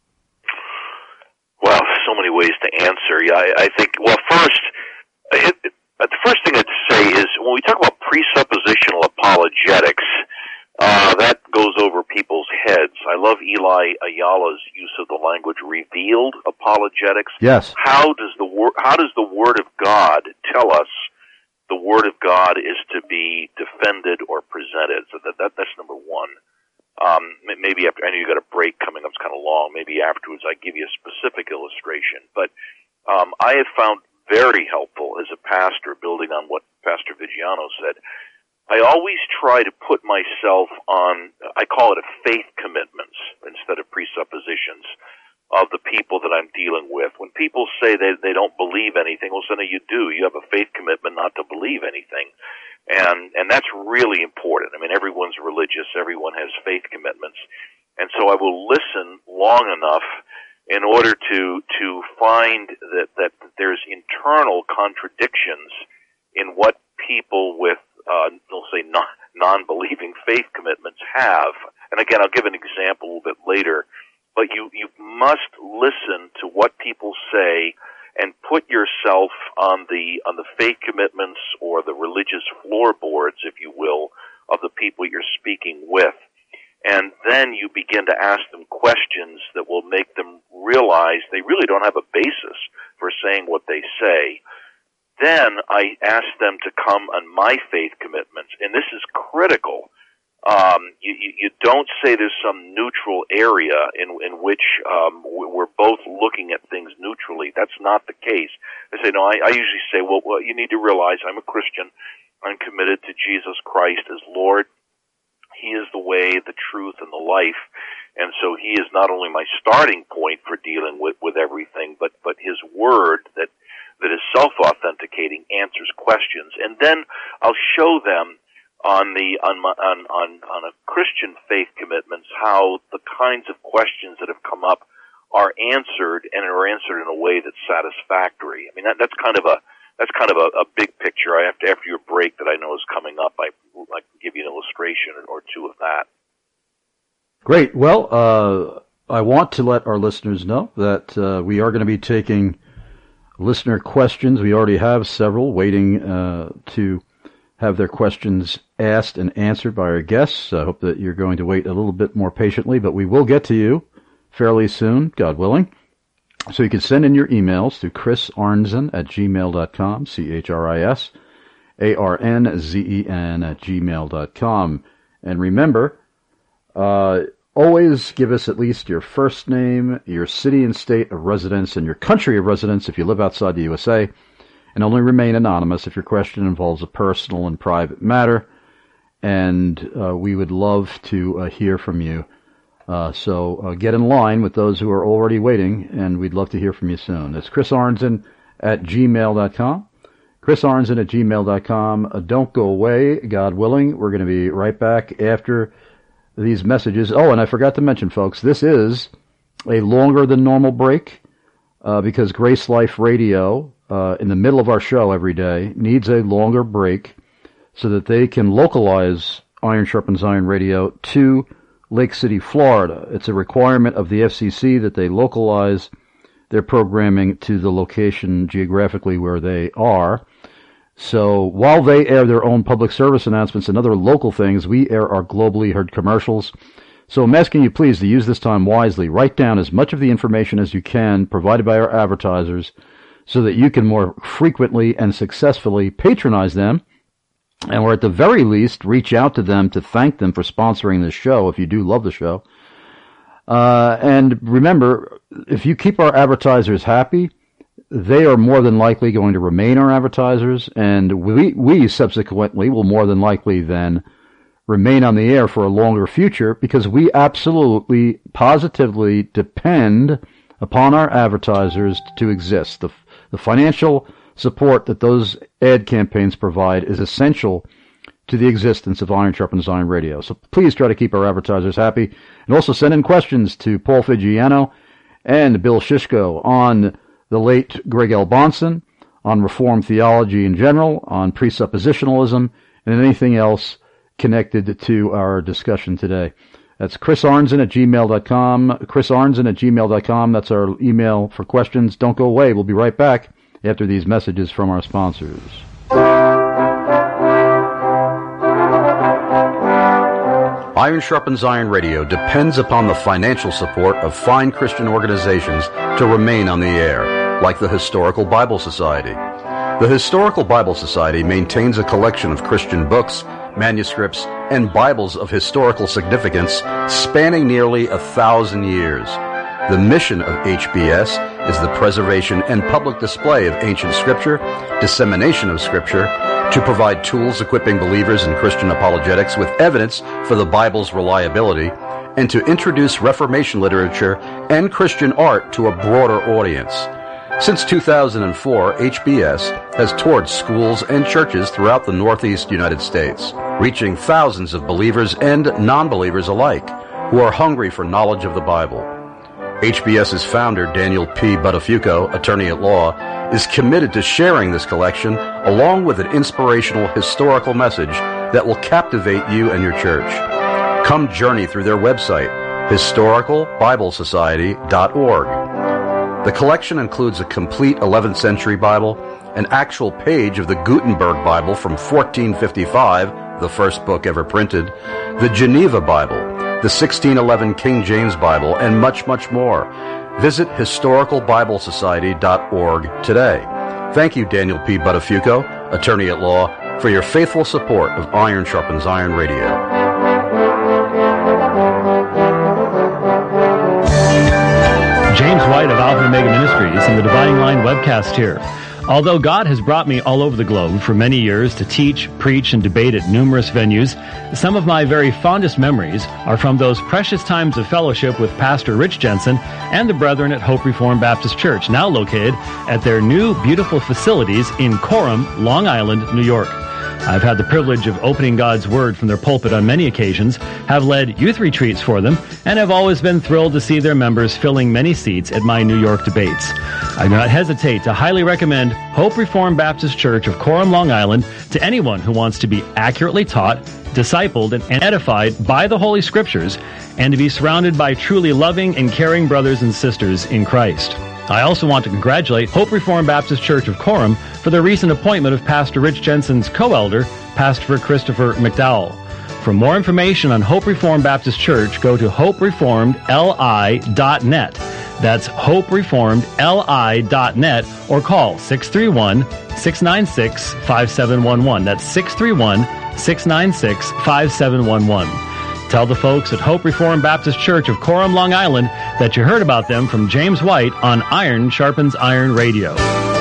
Well, so many ways to answer. I think, well, first, the first thing I'd say is when we talk about presuppositional apologetics, that goes over people's heads. I love Eli Ayala's use of the language revealed apologetics. Yes. How does the Word of God tell us the Word of God is to be defended or presented? So that's number one. Maybe after, I know you got a break coming up, it's kind of long. Maybe afterwards I give you a specific illustration. But I have found very helpful as a pastor, building on what Pastor Vigiano said. I always try to put myself on, I call it a faith commitments instead of presuppositions of the people that I'm dealing with. When people say they don't believe anything, well, so no, you do. You have a faith commitment not to believe anything. And that's really important. I mean, everyone's religious. Everyone has faith commitments. And so I will listen long enough in order to find that there's internal contradictions in what people with they'll say non-believing faith commitments have. And again, I'll give an example a little bit later. But you must listen to what people say and put yourself on the faith commitments or the religious floorboards, if you will, of the people you're speaking with. And then you begin to ask them questions that will make them realize they really don't have a basis for saying what they say. Then I ask them to come on my faith commitments, and this is critical. You don't say there's some neutral area in which we're both looking at things neutrally. That's not the case. I say, no, I usually say, well, you need to realize I'm a Christian. I'm committed to Jesus Christ as Lord. He is the way, the truth, and the life. And so he is not only my starting point for dealing with everything, but his word that is self-authenticating answers questions. And then I'll show them on a Christian faith commitments how the kinds of questions that have come up are answered, and are answered in a way that's satisfactory. I mean, that's kind of a big picture. After your break that I know is coming up, I can give you an illustration or two of that. Great. Well, I want to let our listeners know that we are going to be taking listener questions. We already have several waiting to have their questions asked and answered by our guests. I hope that you're going to wait a little bit more patiently, but we will get to you fairly soon, God willing. So you can send in your emails to chrisarnzen@gmail.com, CHRISARNZEN@gmail.com. And remember, always give us at least your first name, your city and state of residence, and your country of residence if you live outside the USA, and only remain anonymous if your question involves a personal and private matter. And we would love to hear from you. So get in line with those who are already waiting, and we'd love to hear from you soon. It's chrisarnzen@gmail.com. chrisarnzen@gmail.com. Don't go away, God willing. We're going to be right back after these messages. Oh, and I forgot to mention, folks, this is a longer than normal break because Grace Life Radio, in the middle of our show every day, needs a longer break so that they can localize Iron Sharpens Iron Radio to Lake City, Florida. It's a requirement of the FCC that they localize their programming to the location geographically where they are. So while they air their own public service announcements and other local things, we air our globally heard commercials. So I'm asking you please to use this time wisely. Write down as much of the information as you can provided by our advertisers so that you can more frequently and successfully patronize them, and or at the very least reach out to them to thank them for sponsoring this show if you do love the show. And remember, if you keep our advertisers happy, they are more than likely going to remain our advertisers, and we subsequently will more than likely then remain on the air for a longer future because we absolutely, positively depend upon our advertisers to exist. The financial support that those ad campaigns provide is essential to the existence of Iron Sharpens Iron Radio. So please try to keep our advertisers happy, and also send in questions to Paul Figiano and Bill Shishko on the late Greg L. Bonson, on Reformed theology in general, on presuppositionalism, and anything else connected to our discussion today. That's chrisarnzen@gmail.com, chrisarnzen@gmail.com. That's our email for questions. Don't go away. We'll be right back after these messages from our sponsors. Iron Sharpens Iron Radio depends upon the financial support of fine Christian organizations to remain on the air, like the Historical Bible Society. The Historical Bible Society maintains a collection of Christian books, manuscripts, and Bibles of historical significance spanning nearly 1,000 years. The mission of HBS is the preservation and public display of ancient Scripture, dissemination of Scripture, to provide tools equipping believers in Christian apologetics with evidence for the Bible's reliability, and to introduce Reformation literature and Christian art to a broader audience. Since 2004, HBS has toured schools and churches throughout the Northeast United States, reaching thousands of believers and non-believers alike who are hungry for knowledge of the Bible. HBS's founder, Daniel P. Buttafuoco, attorney at law, is committed to sharing this collection along with an inspirational historical message that will captivate you and your church. Come journey through their website, historicalbiblesociety.org. The collection includes a complete 11th century Bible, an actual page of the Gutenberg Bible from 1455, the first book ever printed, the Geneva Bible, the 1611 King James Bible, and much, much more. Visit historicalbiblesociety.org today. Thank you, Daniel P. Buttafuoco, attorney at law, for your faithful support of Iron Sharpens Iron Radio. James White of Alpha and Omega Ministries and the Dividing Line webcast here. Although God has brought me all over the globe for many years to teach, preach, and debate at numerous venues, some of my very fondest memories are from those precious times of fellowship with Pastor Rich Jensen and the brethren at Hope Reformed Baptist Church, now located at their new beautiful facilities in Coram, Long Island, New York. I've had the privilege of opening God's Word from their pulpit on many occasions, have led youth retreats for them, and have always been thrilled to see their members filling many seats at my New York debates. I do not hesitate to highly recommend Hope Reformed Baptist Church of Coram, Long Island to anyone who wants to be accurately taught, discipled, and edified by the Holy Scriptures, and to be surrounded by truly loving and caring brothers and sisters in Christ. I also want to congratulate Hope Reformed Baptist Church of Coram for the recent appointment of Pastor Rich Jensen's co-elder, Pastor Christopher McDowell. For more information on Hope Reformed Baptist Church, go to hopereformedli.net. That's hopereformedli.net, or call 631-696-5711. That's 631-696-5711. Tell the folks at Hope Reformed Baptist Church of Coram, Long Island, that you heard about them from James White on Iron Sharpens Iron Radio.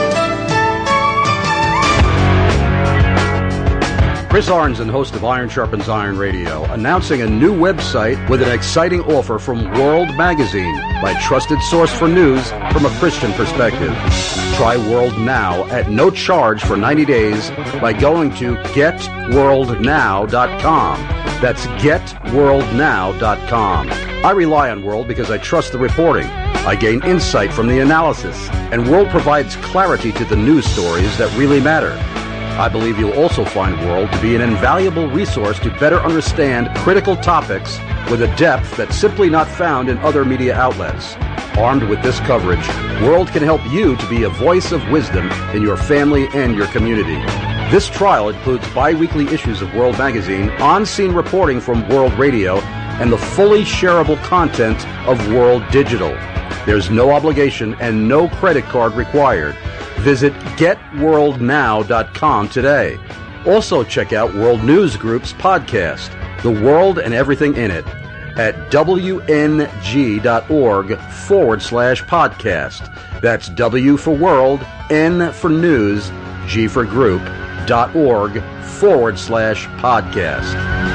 Chris Arnzen, host of Iron Sharpens Iron Radio, announcing a new website with an exciting offer from World Magazine, my trusted source for news from a Christian perspective. Try World Now at no charge for 90 days by going to getworldnow.com. That's getworldnow.com. I rely on World because I trust the reporting. I gain insight from the analysis, and World provides clarity to the news stories that really matter. I believe you'll also find World to be an invaluable resource to better understand critical topics with a depth that's simply not found in other media outlets. Armed with this coverage, World can help you to be a voice of wisdom in your family and your community. This trial includes bi-weekly issues of World Magazine, on-scene reporting from World Radio, and the fully shareable content of World Digital. There's no obligation and no credit card required. Visit getworldnow.com today. Also check out World News Group's podcast, The World and Everything in It, at wng.org/podcast. That's W for World, N for News, G for Group.org/podcast.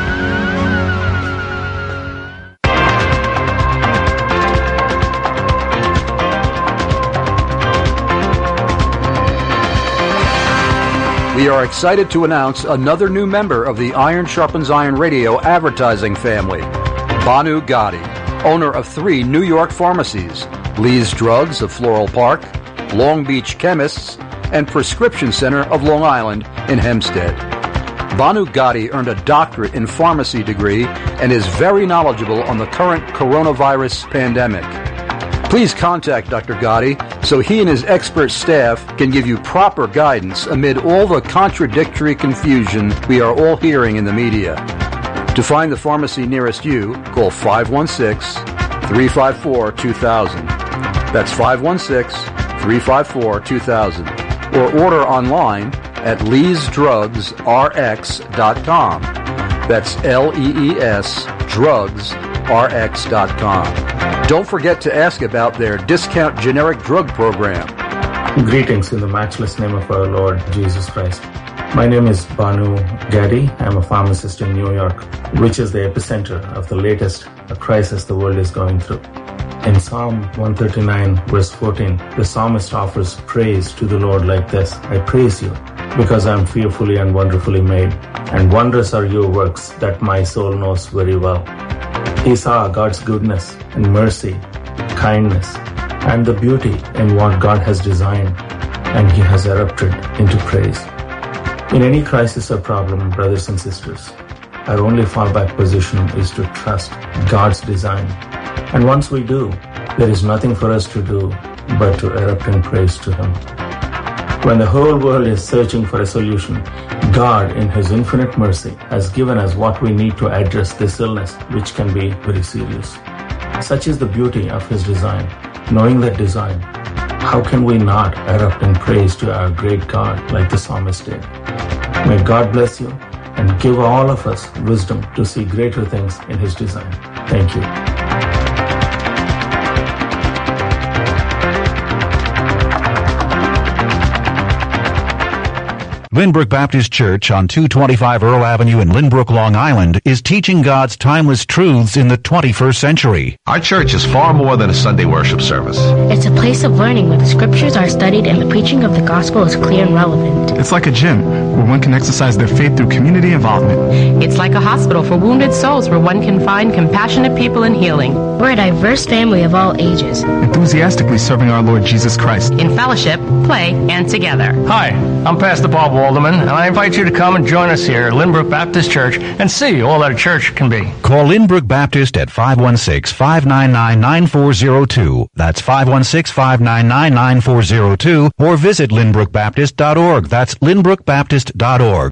We are excited to announce another new member of the Iron Sharpens Iron Radio advertising family, Banu Gadi, owner of 3 New York pharmacies, Lee's Drugs of Floral Park, Long Beach Chemists, and Prescription Center of Long Island in Hempstead. Banu Gadi earned a doctorate in pharmacy degree and is very knowledgeable on the current coronavirus pandemic. Please contact Dr. Gadi so he and his expert staff can give you proper guidance amid all the contradictory confusion we are all hearing in the media. To find the pharmacy nearest you, call 516-354-2000. That's 516-354-2000. Or order online at leesdrugsrx.com. That's LEES drugsrx.com. Don't forget to ask about their discount generic drug program. Greetings in the matchless name of our Lord Jesus Christ. My name is Banu Gadi. I'm a pharmacist in New York, which is the epicenter of the latest crisis the world is going through. In Psalm 139, verse 14, the psalmist offers praise to the Lord like this: I praise you because I am fearfully and wonderfully made, and wondrous are your works that my soul knows very well. He saw God's goodness and mercy kindness, and the beauty in what God has designed, and He has erupted into praise. In any crisis or problem, brothers and sisters, our only fallback position is to trust God's design. And once we do, there is nothing for us to do but to erupt in praise to Him. When the whole world is searching for a solution, God, in His infinite mercy, has given us what we need to address this illness, which can be very serious. Such is the beauty of His design. Knowing that design, how can we not erupt in praise to our great God like the psalmist did? May God bless you and give all of us wisdom to see greater things in His design. Thank you. Lynbrook Baptist Church on 225 Earl Avenue in Lynbrook, Long Island is teaching God's timeless truths in the 21st century. Our church is far more than a Sunday worship service. It's a place of learning where the scriptures are studied and the preaching of the gospel is clear and relevant. It's like a gym where one can exercise their faith through community involvement. It's like a hospital for wounded souls where one can find compassionate people and healing. We're a diverse family of all ages, enthusiastically serving our Lord Jesus Christ. In fellowship, play, and together. Hi, I'm Pastor Bob Walderman, and I invite you to come and join us here at Lynbrook Baptist Church and see all that a church can be. Call Lynbrook Baptist at 516-599-9402. That's 516-599-9402, or visit lynbrookbaptist.org. That's lynbrookbaptist.org.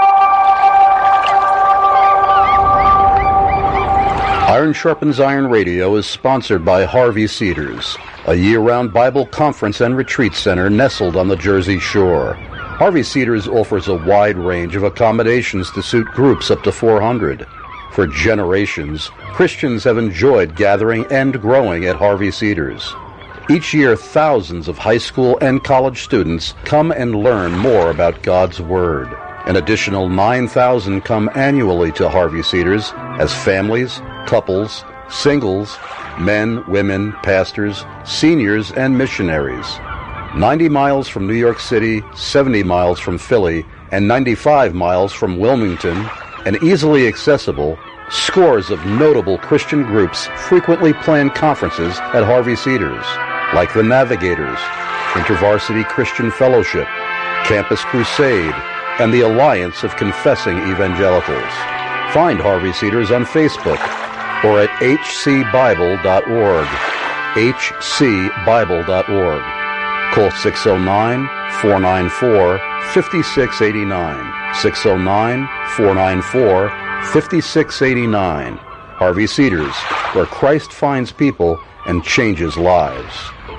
Iron Sharpens Iron Radio is sponsored by Harvey Cedars, a year-round Bible conference and retreat center nestled on the Jersey Shore. Harvey Cedars offers a wide range of accommodations to suit groups up to 400. For generations, Christians have enjoyed gathering and growing at Harvey Cedars. Each year, thousands of high school and college students come and learn more about God's Word. An additional 9,000 come annually to Harvey Cedars as families, couples, singles, men, women, pastors, seniors, and missionaries. 90 miles from New York City, 70 miles from Philly, and 95 miles from Wilmington, and easily accessible, scores of notable Christian groups frequently plan conferences at Harvey Cedars, like the Navigators, InterVarsity Christian Fellowship, Campus Crusade, and the Alliance of Confessing Evangelicals. Find Harvey Cedars on Facebook or at hcbible.org, hcbible.org. Call 609-494-5689, 609-494-5689. Harvey Cedars, where Christ finds people and changes lives.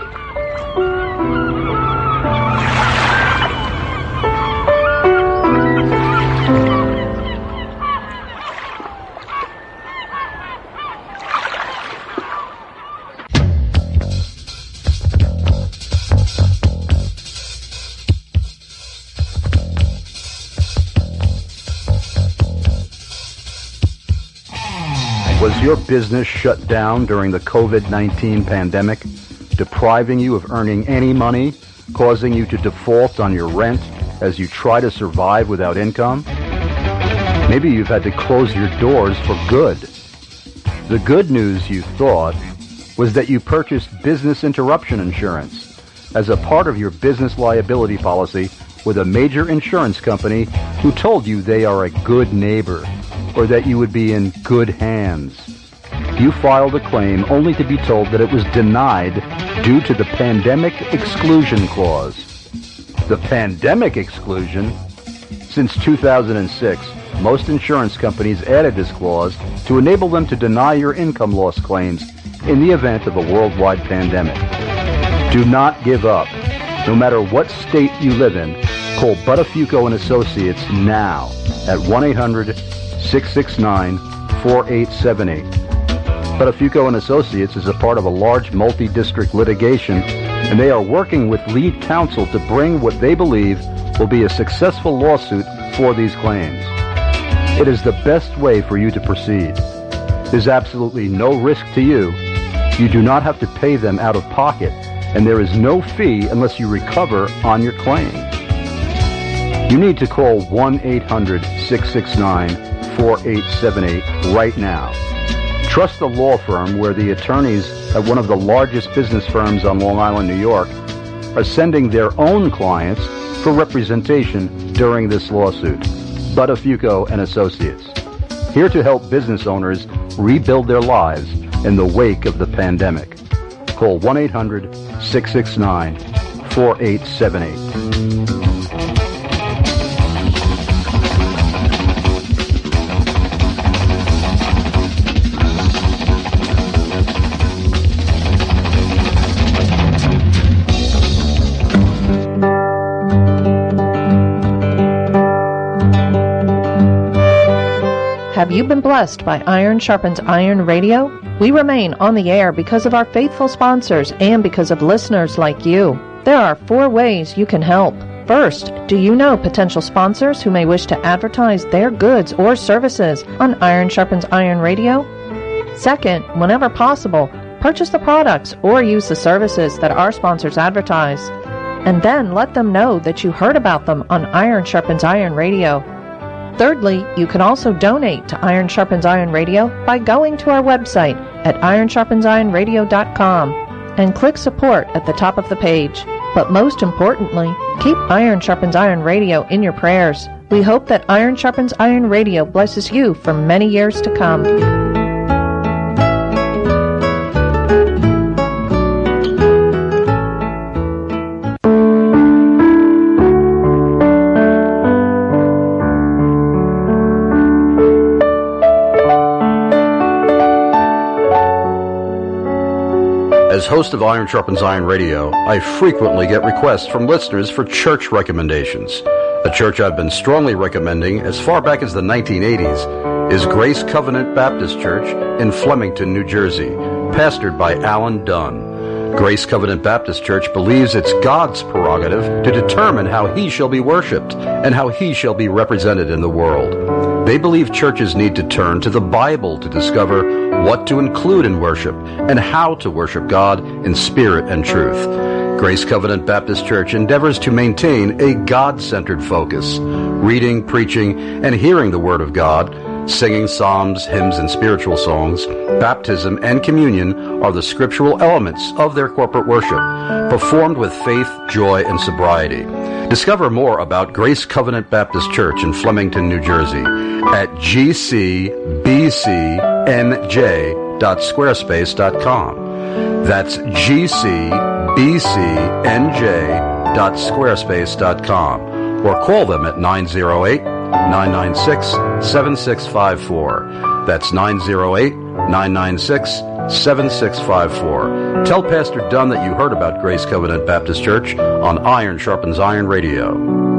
Was your business shut down during the COVID-19 pandemic, depriving you of earning any money, causing you to default on your rent as you try to survive without income? Maybe you've had to close your doors for good. The good news, you thought, was that you purchased business interruption insurance as a part of your business liability policy with a major insurance company who told you they are a good neighbor, or that you would be in good hands. You filed a claim only to be told that it was denied due to the Pandemic Exclusion Clause. The Pandemic Exclusion? Since 2006, most insurance companies added this clause to enable them to deny your income loss claims in the event of a worldwide pandemic. Do not give up. No matter what state you live in, call Buttafuoco & Associates now at 1-800-669-4878. Buttafuoco & Associates is a part of a large multi-district litigation, and they are working with lead counsel to bring what they believe will be a successful lawsuit for these claims. It is the best way for you to proceed. There's absolutely no risk to you. You do not have to pay them out of pocket, and there is no fee unless you recover on your claim. You need to call 1-800-669-4878 right now. Trust the law firm, where the attorneys at one of the largest business firms on Long Island, New York, are sending their own clients for representation during this lawsuit. Buttafuoco and Associates, here to help business owners rebuild their lives in the wake of the pandemic. Call 1-800-669-4878. Have you been blessed by Iron Sharpens Iron Radio? We remain on the air because of our faithful sponsors and because of listeners like you. There are 4 ways you can help. First, do you know potential sponsors who may wish to advertise their goods or services on Iron Sharpens Iron Radio? Second, whenever possible, purchase the products or use the services that our sponsors advertise. And then let them know that you heard about them on Iron Sharpens Iron Radio. Thirdly, you can also donate to Iron Sharpens Iron Radio by going to our website at ironsharpensironradio.com and click support at the top of the page. But most importantly, keep Iron Sharpens Iron Radio in your prayers. We hope that Iron Sharpens Iron Radio blesses you for many years to come. As host of Iron Sharpens Iron Radio, I frequently get requests from listeners for church recommendations. A church I've been strongly recommending as far back as the 1980s is Grace Covenant Baptist Church in Flemington, New Jersey, pastored by Alan Dunn. Grace Covenant Baptist Church believes it's God's prerogative to determine how He shall be worshipped and how He shall be represented in the world. They believe churches need to turn to the Bible to discover what to include in worship and how to worship God in spirit and truth. Grace Covenant Baptist Church endeavors to maintain a God-centered focus, reading, preaching, and hearing the Word of God, singing psalms, hymns, and spiritual songs. Baptism and communion are the scriptural elements of their corporate worship, performed with faith, joy, and sobriety. Discover more about Grace Covenant Baptist Church in Flemington, New Jersey at gcbcnj.squarespace.com. That's gcbcnj.squarespace.com, or call them at 908-996-7654. That's 908-996-7654. Tell Pastor Dunn that you heard about Grace Covenant Baptist Church on Iron Sharpens Iron Radio.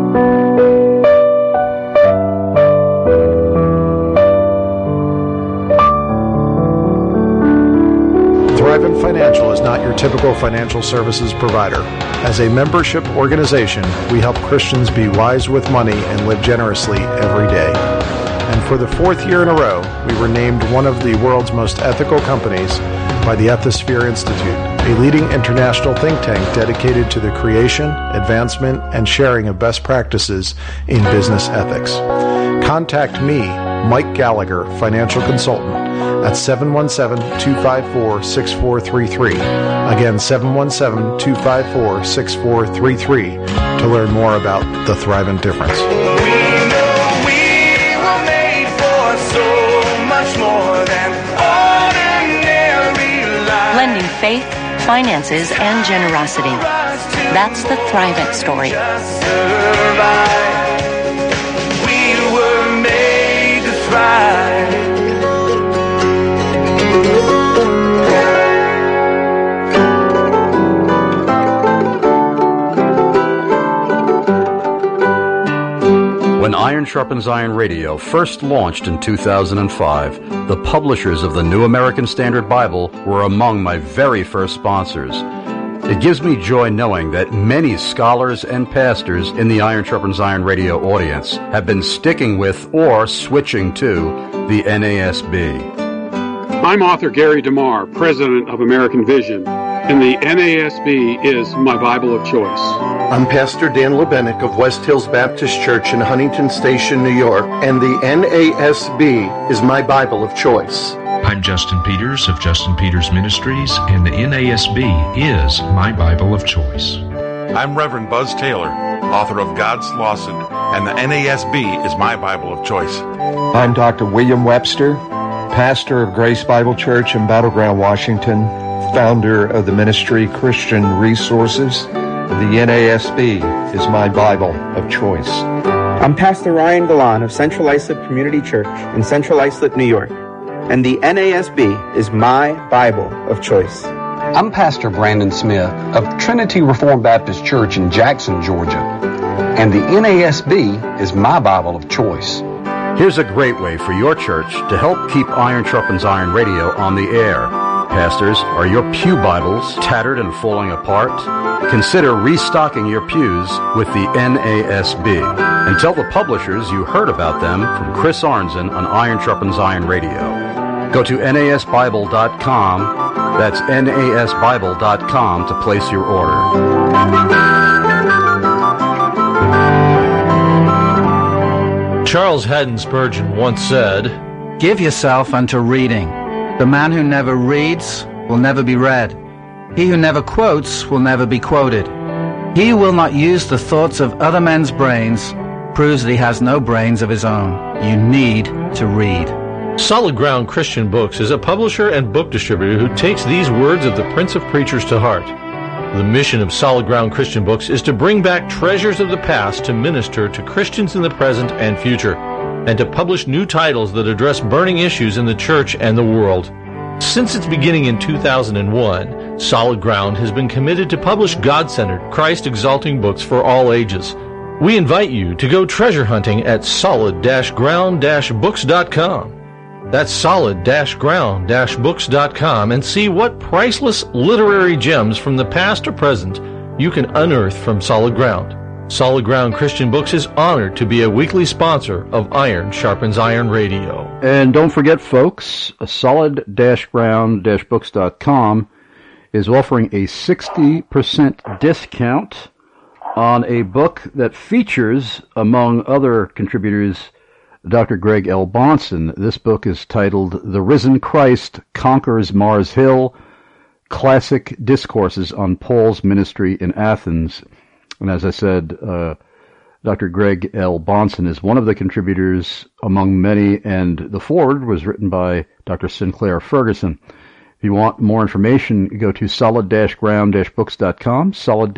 Thrivent Financial is not your typical financial services provider. As a membership organization, we help Christians be wise with money and live generously every day. And for the 4th year in a row, we were named one of the world's most ethical companies by the Ethisphere Institute, a leading international think tank dedicated to the creation, advancement, and sharing of best practices in business ethics. Contact me, Mike Gallagher, financial consultant, at 717-254-6433. Again, 717-254-6433 to learn more about the Thrivent Difference. Blending faith, finances, and generosity. That's the Thrivent story. We were made to thrive. When Iron Sharpens Iron Radio first launched in 2005, the publishers of the New American Standard Bible were among my very first sponsors. It gives me joy knowing that many scholars and pastors in the Iron Sharpens Iron Radio audience have been sticking with or switching to the NASB. I'm author Gary DeMar, president of American Vision, and the NASB is my Bible of choice. I'm Pastor Dan Lebenik of West Hills Baptist Church in Huntington Station, New York, and the NASB is my Bible of choice. I'm Justin Peters of Justin Peters Ministries, and the NASB is my Bible of choice. I'm Reverend Buzz Taylor, author of God's Lawson, and the NASB is my Bible of choice. I'm Dr. William Webster, pastor of Grace Bible Church in Battleground, Washington, founder of the ministry Christian Resources. The NASB is my Bible of choice. I'm Pastor Ryan Galan of Central Islip Community Church in Central Islip, New York, and the NASB is my Bible of choice. I'm Pastor Brandon Smith of Trinity Reformed Baptist Church in Jackson, Georgia, and the NASB is my Bible of choice. Here's a great way for your church to help keep Iron Sharpens Iron Radio on the air. Pastors, are your pew Bibles tattered and falling apart? Consider restocking your pews with the NASB. And tell the publishers you heard about them from Chris Arnzen on Iron Sharpens Iron Radio. Go to nasbible.com. That's nasbible.com to place your order. Charles Haddon Spurgeon once said, "Give yourself unto reading. The man who never reads will never be read. He who never quotes will never be quoted. He who will not use the thoughts of other men's brains proves that he has no brains of his own. You need to read." Solid Ground Christian Books is a publisher and book distributor who takes these words of the Prince of Preachers to heart. The mission of Solid Ground Christian Books is to bring back treasures of the past to minister to Christians in the present and future, and to publish new titles that address burning issues in the church and the world. Since its beginning in 2001, Solid Ground has been committed to publish God-centered, Christ-exalting books for all ages. We invite you to go treasure hunting at solid-ground-books.com. That's solid-ground-books.com, and see what priceless literary gems from the past or present you can unearth from Solid Ground. Solid Ground Christian Books is honored to be a weekly sponsor of Iron Sharpens Iron Radio. And don't forget, folks, solid-ground-books.com is offering a 60% discount on a book that features, among other contributors, Dr. Greg L. Bahnsen. This book is titled The Risen Christ Conquers Mars Hill, Classic Discourses on Paul's Ministry in Athens. And as I said, Dr. Greg L. Bahnsen is one of the contributors among many, and the foreword was written by Dr. Sinclair Ferguson. If you want more information, go to solid-ground-books.com,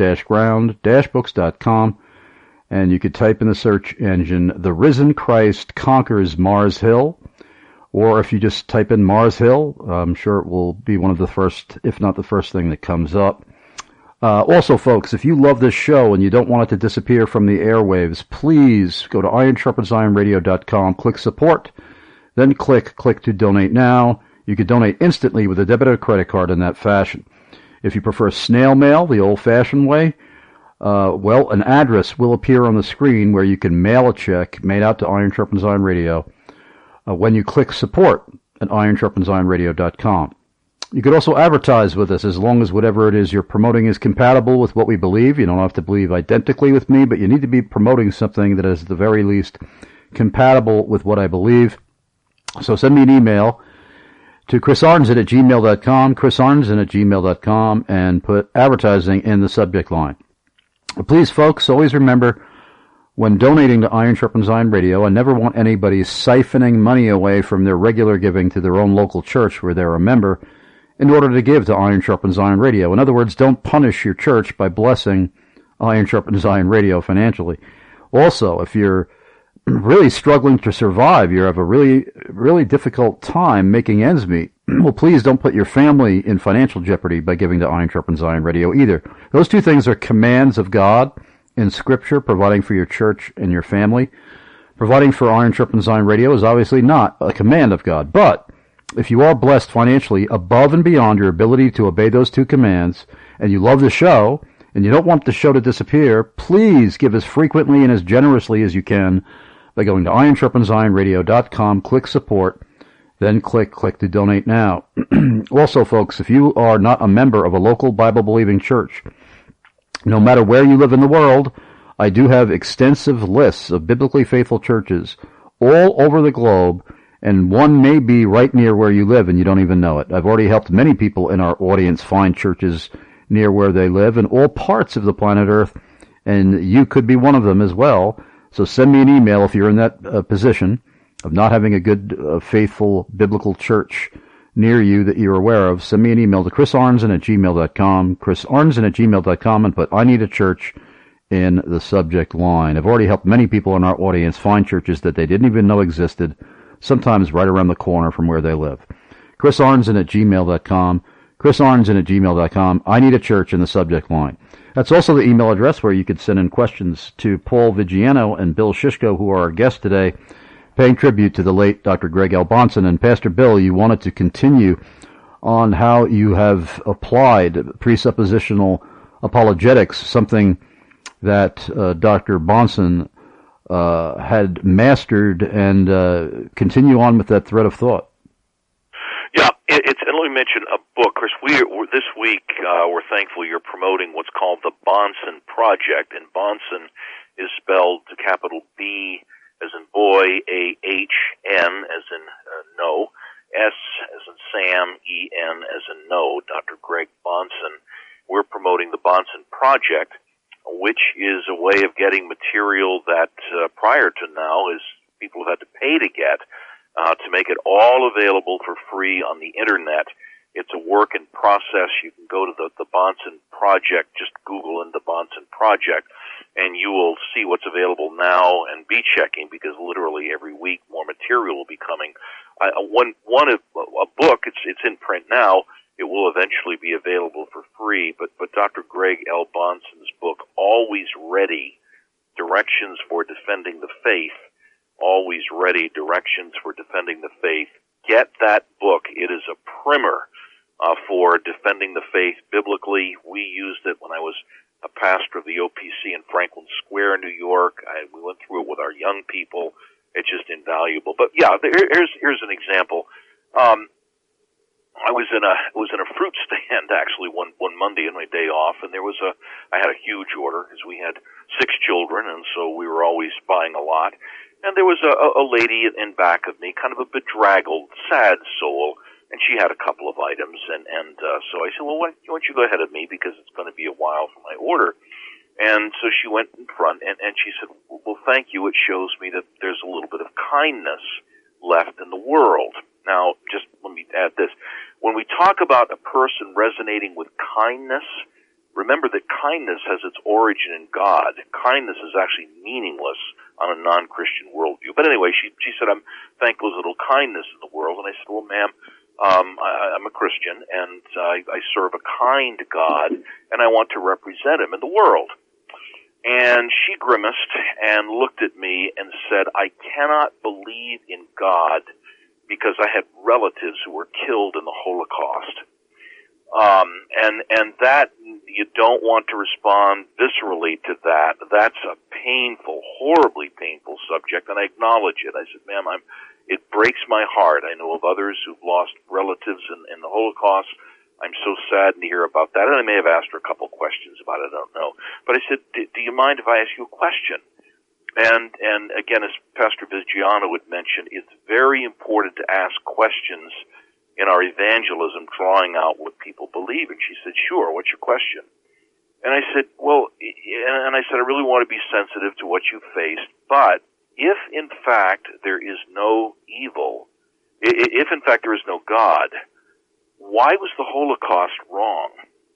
solid-ground-books.com, and you could type in the search engine, The Risen Christ Conquers Mars Hill, or if you just type in Mars Hill, I'm sure it will be one of the first, if not the first thing that comes up. Also, folks, if you love this show and you don't want it to disappear from the airwaves, please go to ironsharpensironradio.com, click support, then click to donate now. You can donate instantly with a debit or credit card in that fashion. If you prefer snail mail, the old-fashioned way, well, an address will appear on the screen where you can mail a check made out to Iron Sharpens Iron Radio when you click support at ironsharpensironradio.com. You could also advertise with us as long as whatever it is you're promoting is compatible with what we believe. You don't have to believe identically with me, but you need to be promoting something that is at the very least compatible with what I believe. So send me an email to chrisarnzen@gmail.com, chrisarnzen@gmail.com, and put advertising in the subject line. Please, folks, always remember, when donating to Iron Sharpens Iron Radio, I never want anybody siphoning money away from their regular giving to their own local church where they're a member in order to give to Iron Sharpens Iron Radio. In other words, don't punish your church by blessing Iron Sharpens Iron Radio financially. Also, if you're really struggling to survive, you have a really, really difficult time making ends meet, well, please don't put your family in financial jeopardy by giving to Iron Sharpens Iron Radio either. Those two things are commands of God in Scripture, providing for your church and your family. Providing for Iron Sharpens Iron Radio is obviously not a command of God, but if you are blessed financially above and beyond your ability to obey those two commands, and you love the show, and you don't want the show to disappear, please give as frequently and as generously as you can by going to ironsharpensironradio.com, click support, then click to donate now. Also, folks, if you are not a member of a local Bible-believing church, no matter where you live in the world, I do have extensive lists of biblically faithful churches all over the globe, And one may be right near where you live and you don't even know it. I've already helped many people in our audience find churches near where they live in all parts of the planet Earth, and you could be one of them as well. So send me an email if you're in that position of not having a good, faithful, biblical church near you that you're aware of. Send me an email to chrisarnzen@gmail.com, chrisarnzen@gmail.com, and put "I need a church" in the subject line. I've already helped many people in our audience find churches that they didn't even know existed, sometimes right around the corner from where they live. chrisarnzen@gmail.com, chrisarnzen@gmail.com, "I need a church" in the subject line. That's also the email address where you could send in questions to Paul Vigiano and Bill Shishko, who are our guests today, paying tribute to the late Dr. Greg L. Bahnsen. And Pastor Bill, you wanted to continue on how you have applied presuppositional apologetics, something that Dr. Bahnsen had mastered, and continue on with that thread of thought. Yeah, and let me mention a book, Chris. This week we're thankful you're promoting what's called the Bahnsen Project, and Bahnsen is spelled capital B as in boy, A-H-N as in no, S as in Sam, E-N as in no, Dr. Greg Bahnsen. We're promoting the Bahnsen Project, which is a way of getting material that prior to now is people have had to pay to get, to make it all available for free on the Internet. It's a work in process. You can go to the Bahnsen Project, just Google in the Bahnsen Project, and you will see what's available now and be checking, because literally every week more material will be coming. A book, it's in print now. It will eventually be available for free, but Dr. Greg L. Bahnsen's book, Always Ready, Directions for Defending the Faith, Always Ready, Directions for Defending the Faith. Get that book. It is a primer for defending the faith biblically. We used it when I was a pastor of the OPC in Franklin Square, New York. We went through it with our young people. It's just invaluable. But yeah, here's an example. I was in a fruit stand actually one Monday on my day off, and I had a huge order because we had 6 children, and so we were always buying a lot. And there was a lady in back of me, kind of a bedraggled, sad soul, and she had a couple of items, and so I said, well, why don't you go ahead of me, because it's going to be a while for my order. And so she went in front, and she said, well, thank you. It shows me that there's a little bit of kindness left in the world. Now, just let me add this. When we talk about a person resonating with kindness, remember that kindness has its origin in God. Kindness is actually meaningless on a non-Christian worldview. But anyway, she said, I'm thankful there's a little kindness in the world. And I said, well, ma'am, I'm a Christian, and I serve a kind God, and I want to represent Him in the world. And she grimaced and looked at me and said, I cannot believe in God because I had relatives who were killed in the Holocaust. And that, you don't want to respond viscerally to that. That's a painful, horribly painful subject, and I acknowledge it. I said, ma'am, it breaks my heart. I know of others who've lost relatives in the Holocaust. I'm so saddened to hear about that. And I may have asked her a couple questions about it, I don't know. But I said, do you mind if I ask you a question? And again, as Pastor Vigiano would mention, it's very important to ask questions in our evangelism, drawing out what people believe. And she said, sure, what's your question? And I said, I really want to be sensitive to what you faced, but if in fact there is no evil, if in fact there is no God, why was the Holocaust wrong?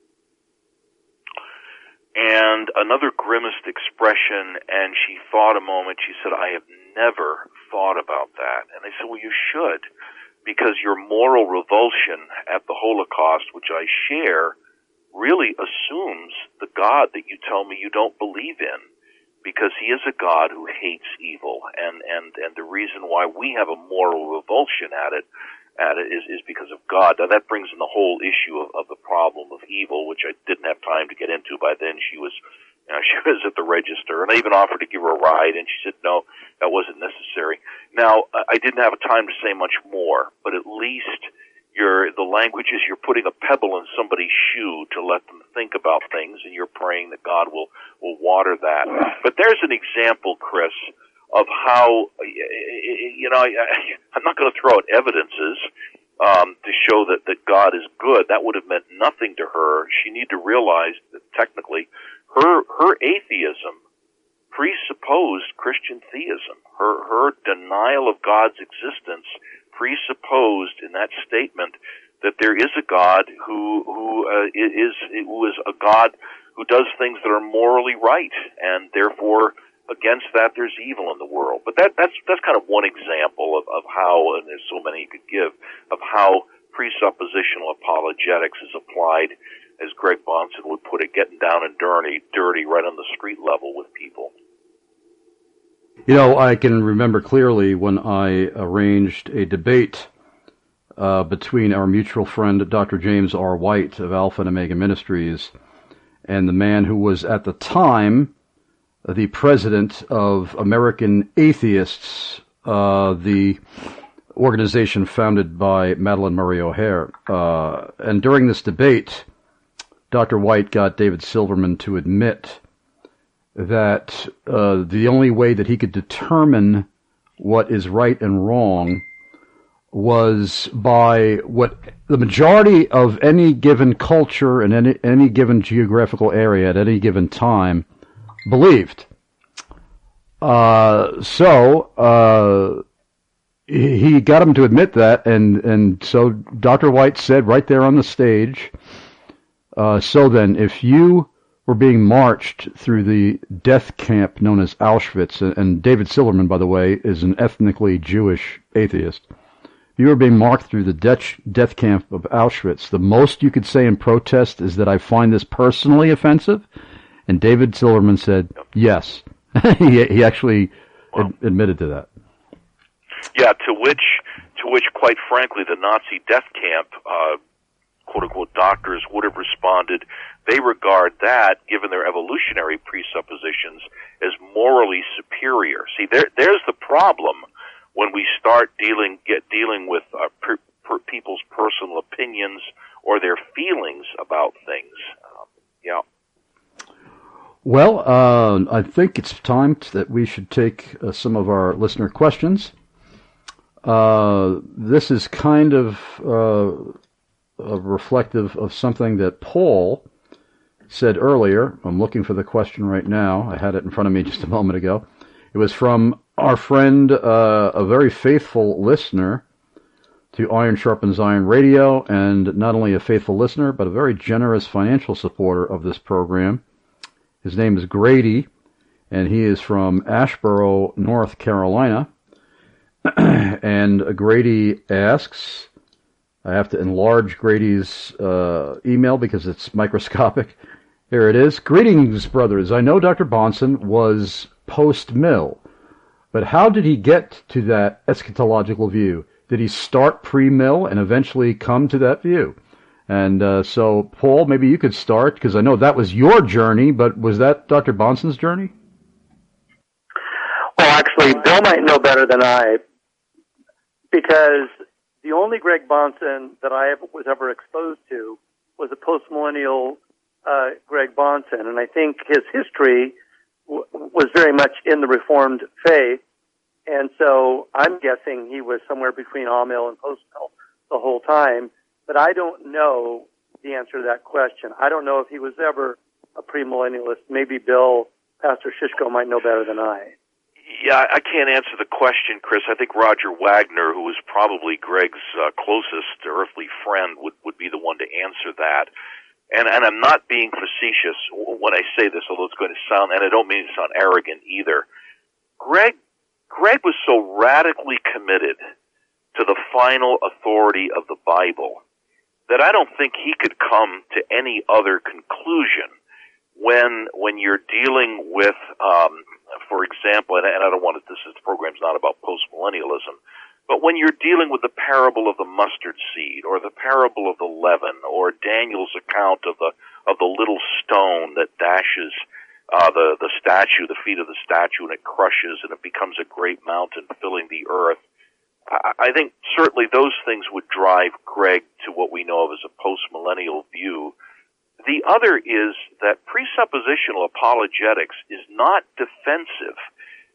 And another grimaced expression, and she thought a moment. She said, I have never thought about that. And I said, well, you should, because your moral revulsion at the Holocaust, which I share, really assumes the God that you tell me you don't believe in, because He is a God who hates evil, and the reason why we have a moral revulsion at it is because of God. Now that brings in the whole issue of the problem of evil, which I didn't have time to get into by then. She was at the register, and I even offered to give her a ride, and she said no, that wasn't necessary. Now I didn't have time to say much more, but at least the language is you're putting a pebble in somebody's shoe to let them think about things, and you're praying that God will water that. But there's an example, Chris, of how, I'm not going to throw out evidences to show that God is good. That would have meant nothing to her. She needed to realize that technically her atheism presupposed Christian theism. Her denial of God's existence presupposed in that statement that there is a God who is a God who does things that are morally right, and therefore against that there's evil in the world. But that's kind of one example of how, and there's so many you could give, of how presuppositional apologetics is applied, as Greg Bahnsen would put it, getting down and dirty right on the street level with people. I can remember clearly when I arranged a debate between our mutual friend, Dr. James R. White of Alpha and Omega Ministries, and the man who was at the time the president of American Atheists, the organization founded by Madalyn Murray O'Hair. And during this debate, Dr. White got David Silverman to admit that the only way that he could determine what is right and wrong was by what the majority of any given culture in any given geographical area at any given time believed. So he got him to admit that, and so Dr. White said right there on the stage, so then, if you were being marched through the death camp known as Auschwitz, and David Silverman, by the way, is an ethnically Jewish atheist, if you were being marched through the death camp of Auschwitz, the most you could say in protest is that I find this personally offensive? And David Silverman said, yes. He actually admitted to that. Yeah, to which, quite frankly, the Nazi death camp, quote-unquote, doctors would have responded, they regard that, given their evolutionary presuppositions, as morally superior. See, there's the problem when we start dealing with people's personal opinions or their feelings about things. Yeah. Well, I think it's time that we should take some of our listener questions. This is kind of reflective of something that Paul said earlier. I'm looking for the question right now. I had it in front of me just a moment ago. It was from our friend, a very faithful listener to Iron Sharpens Iron Radio, and not only a faithful listener, but a very generous financial supporter of this program. His name is Grady, and he is from Asheboro, North Carolina. And Grady asks, I have to enlarge Grady's email because it's microscopic. Here it is. Greetings, brothers. I know Dr. Bahnsen was post-mill, but how did he get to that eschatological view? Did he start pre-mill and eventually come to that view? And so, Paul, maybe you could start, because I know that was your journey, but was that Dr. Bahnsen's journey? Well, actually, Bill might know better than I, because the only Greg Bahnsen that I was ever exposed to was a post-millennial Greg Bahnsen, and I think his history was very much in the Reformed faith, and so I'm guessing he was somewhere between all-mill and post-mill the whole time, but I don't know the answer to that question. I don't know if he was ever a premillennialist. Maybe Bill, Pastor Shishko, might know better than I. Yeah, I can't answer the question, Chris. I think Roger Wagner, who was probably Greg's closest earthly friend, would be the one to answer that. And I'm not being facetious when I say this, although it's going to sound, and I don't mean to sound arrogant either. Greg was so radically committed to the final authority of the Bible that I don't think he could come to any other conclusion when you're dealing with, for example, and I don't want to, this program's not about postmillennialism, but when you're dealing with the parable of the mustard seed, or the parable of the leaven, or Daniel's account of the little stone that dashes the statue, the feet of the statue, and it crushes and it becomes a great mountain filling the earth, I think certainly those things would drive Greg to what we know of as a postmillennial view. The other is that presuppositional apologetics is not defensive.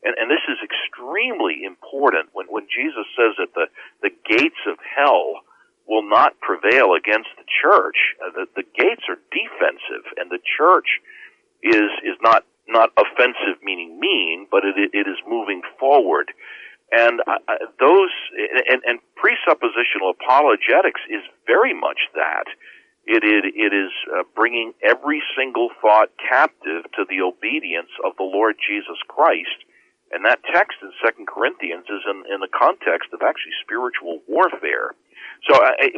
And this is extremely important when Jesus says that the gates of hell will not prevail against the church. The gates are defensive, and the church is not offensive, meaning mean, but it is moving forward. And presuppositional apologetics is very much that. It is bringing every single thought captive to the obedience of the Lord Jesus Christ. And that text in 2 Corinthians is in the context of actually spiritual warfare. So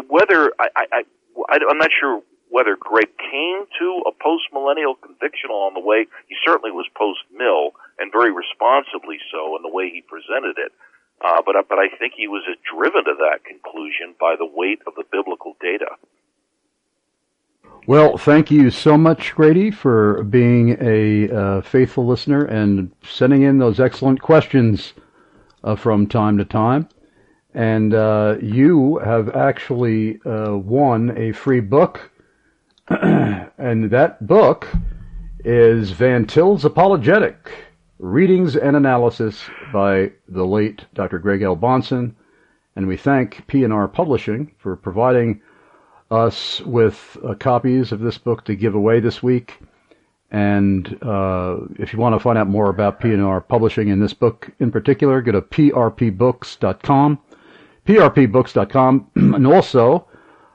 I'm not sure whether Greg came to a post-millennial conviction along the way. He certainly was post-mill, and very responsibly so in the way he presented it. But I think he was driven to that conclusion by the weight of the biblical data. Well, thank you so much, Grady, for being a faithful listener and sending in those excellent questions from time to time. And you have actually won a free book, and that book is Van Til's Apologetic, Readings and Analysis by the late Dr. Greg L. Bahnsen. And we thank P&R Publishing for providing us with copies of this book to give away this week. And if you want to find out more about P&R Publishing and this book in particular, go to prpbooks.com, prpbooks.com, and also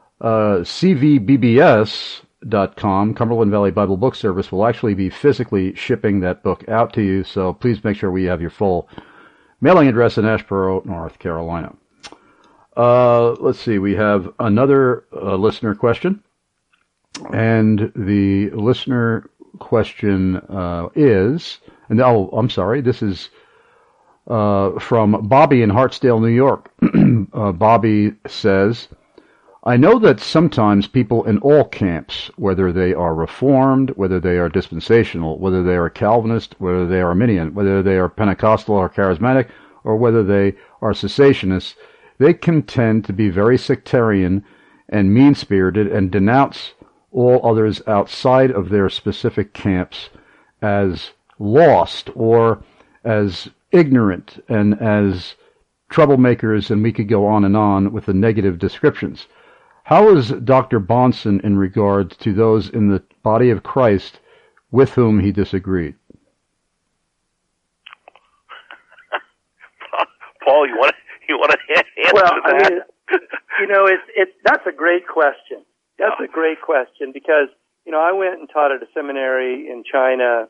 cvbbs.com, Cumberland Valley Bible Book Service, will actually be physically shipping that book out to you. So please make sure we have your full mailing address in Asheboro, North Carolina. Let's see, we have another listener question, and the listener question is, this is from Bobby in Hartsdale, New York. Bobby says, I know that sometimes people in all camps, whether they are Reformed, whether they are dispensational, whether they are Calvinist, whether they are Arminian, whether they are Pentecostal or Charismatic, or whether they are cessationists, they can tend to be very sectarian and mean-spirited and denounce all others outside of their specific camps as lost or as ignorant and as troublemakers, and we could go on with the negative descriptions. How is Dr. Bahnsen in regard to those in the body of Christ with whom he disagreed? Paul, you want to answer that? I mean, that's a great question. That's a great question because, I went and taught at a seminary in China,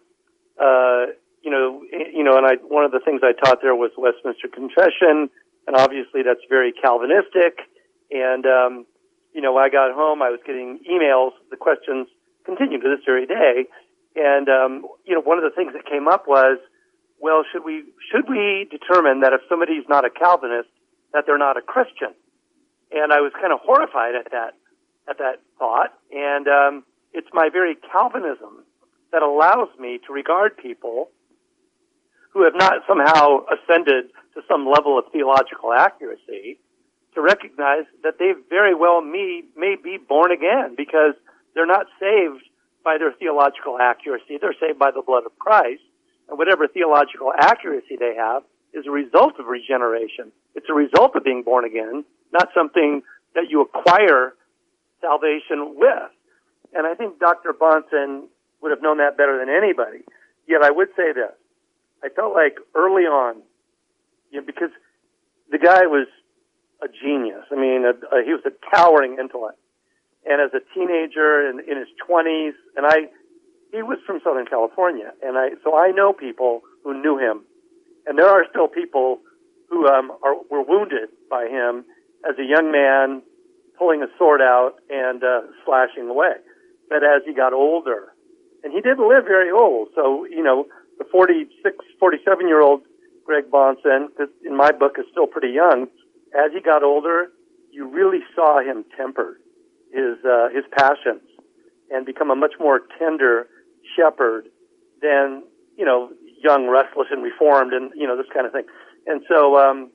and one of the things I taught there was Westminster Confession, and obviously that's very Calvinistic. And, when I got home, I was getting emails. The questions continue to this very day. And, one of the things that came up was, well, should we determine that if somebody's not a Calvinist, that they're not a Christian? And I was kind of horrified at that thought. And it's my very Calvinism that allows me to regard people who have not somehow ascended to some level of theological accuracy, to recognize that they very well may be born again, because they're not saved by their theological accuracy. They're saved by the blood of Christ. And whatever theological accuracy they have is a result of regeneration. It's a result of being born again, not something that you acquire salvation with. And I think Dr. Bahnsen would have known that better than anybody. Yet I would say this. I felt like early on, because the guy was a genius. I mean, he was a towering intellect. And as a teenager in his 20s, and he was from Southern California, so I know people who knew him, and there are still people who were wounded by him as a young man, pulling a sword out and slashing away. But as he got older, and he didn't live very old, so the 46, 47-year-old Greg Bahnsen, in my book, is still pretty young. As he got older, you really saw him temper his passions and become a much more tender shepherd than, young, restless, and reformed, and, this kind of thing. And so,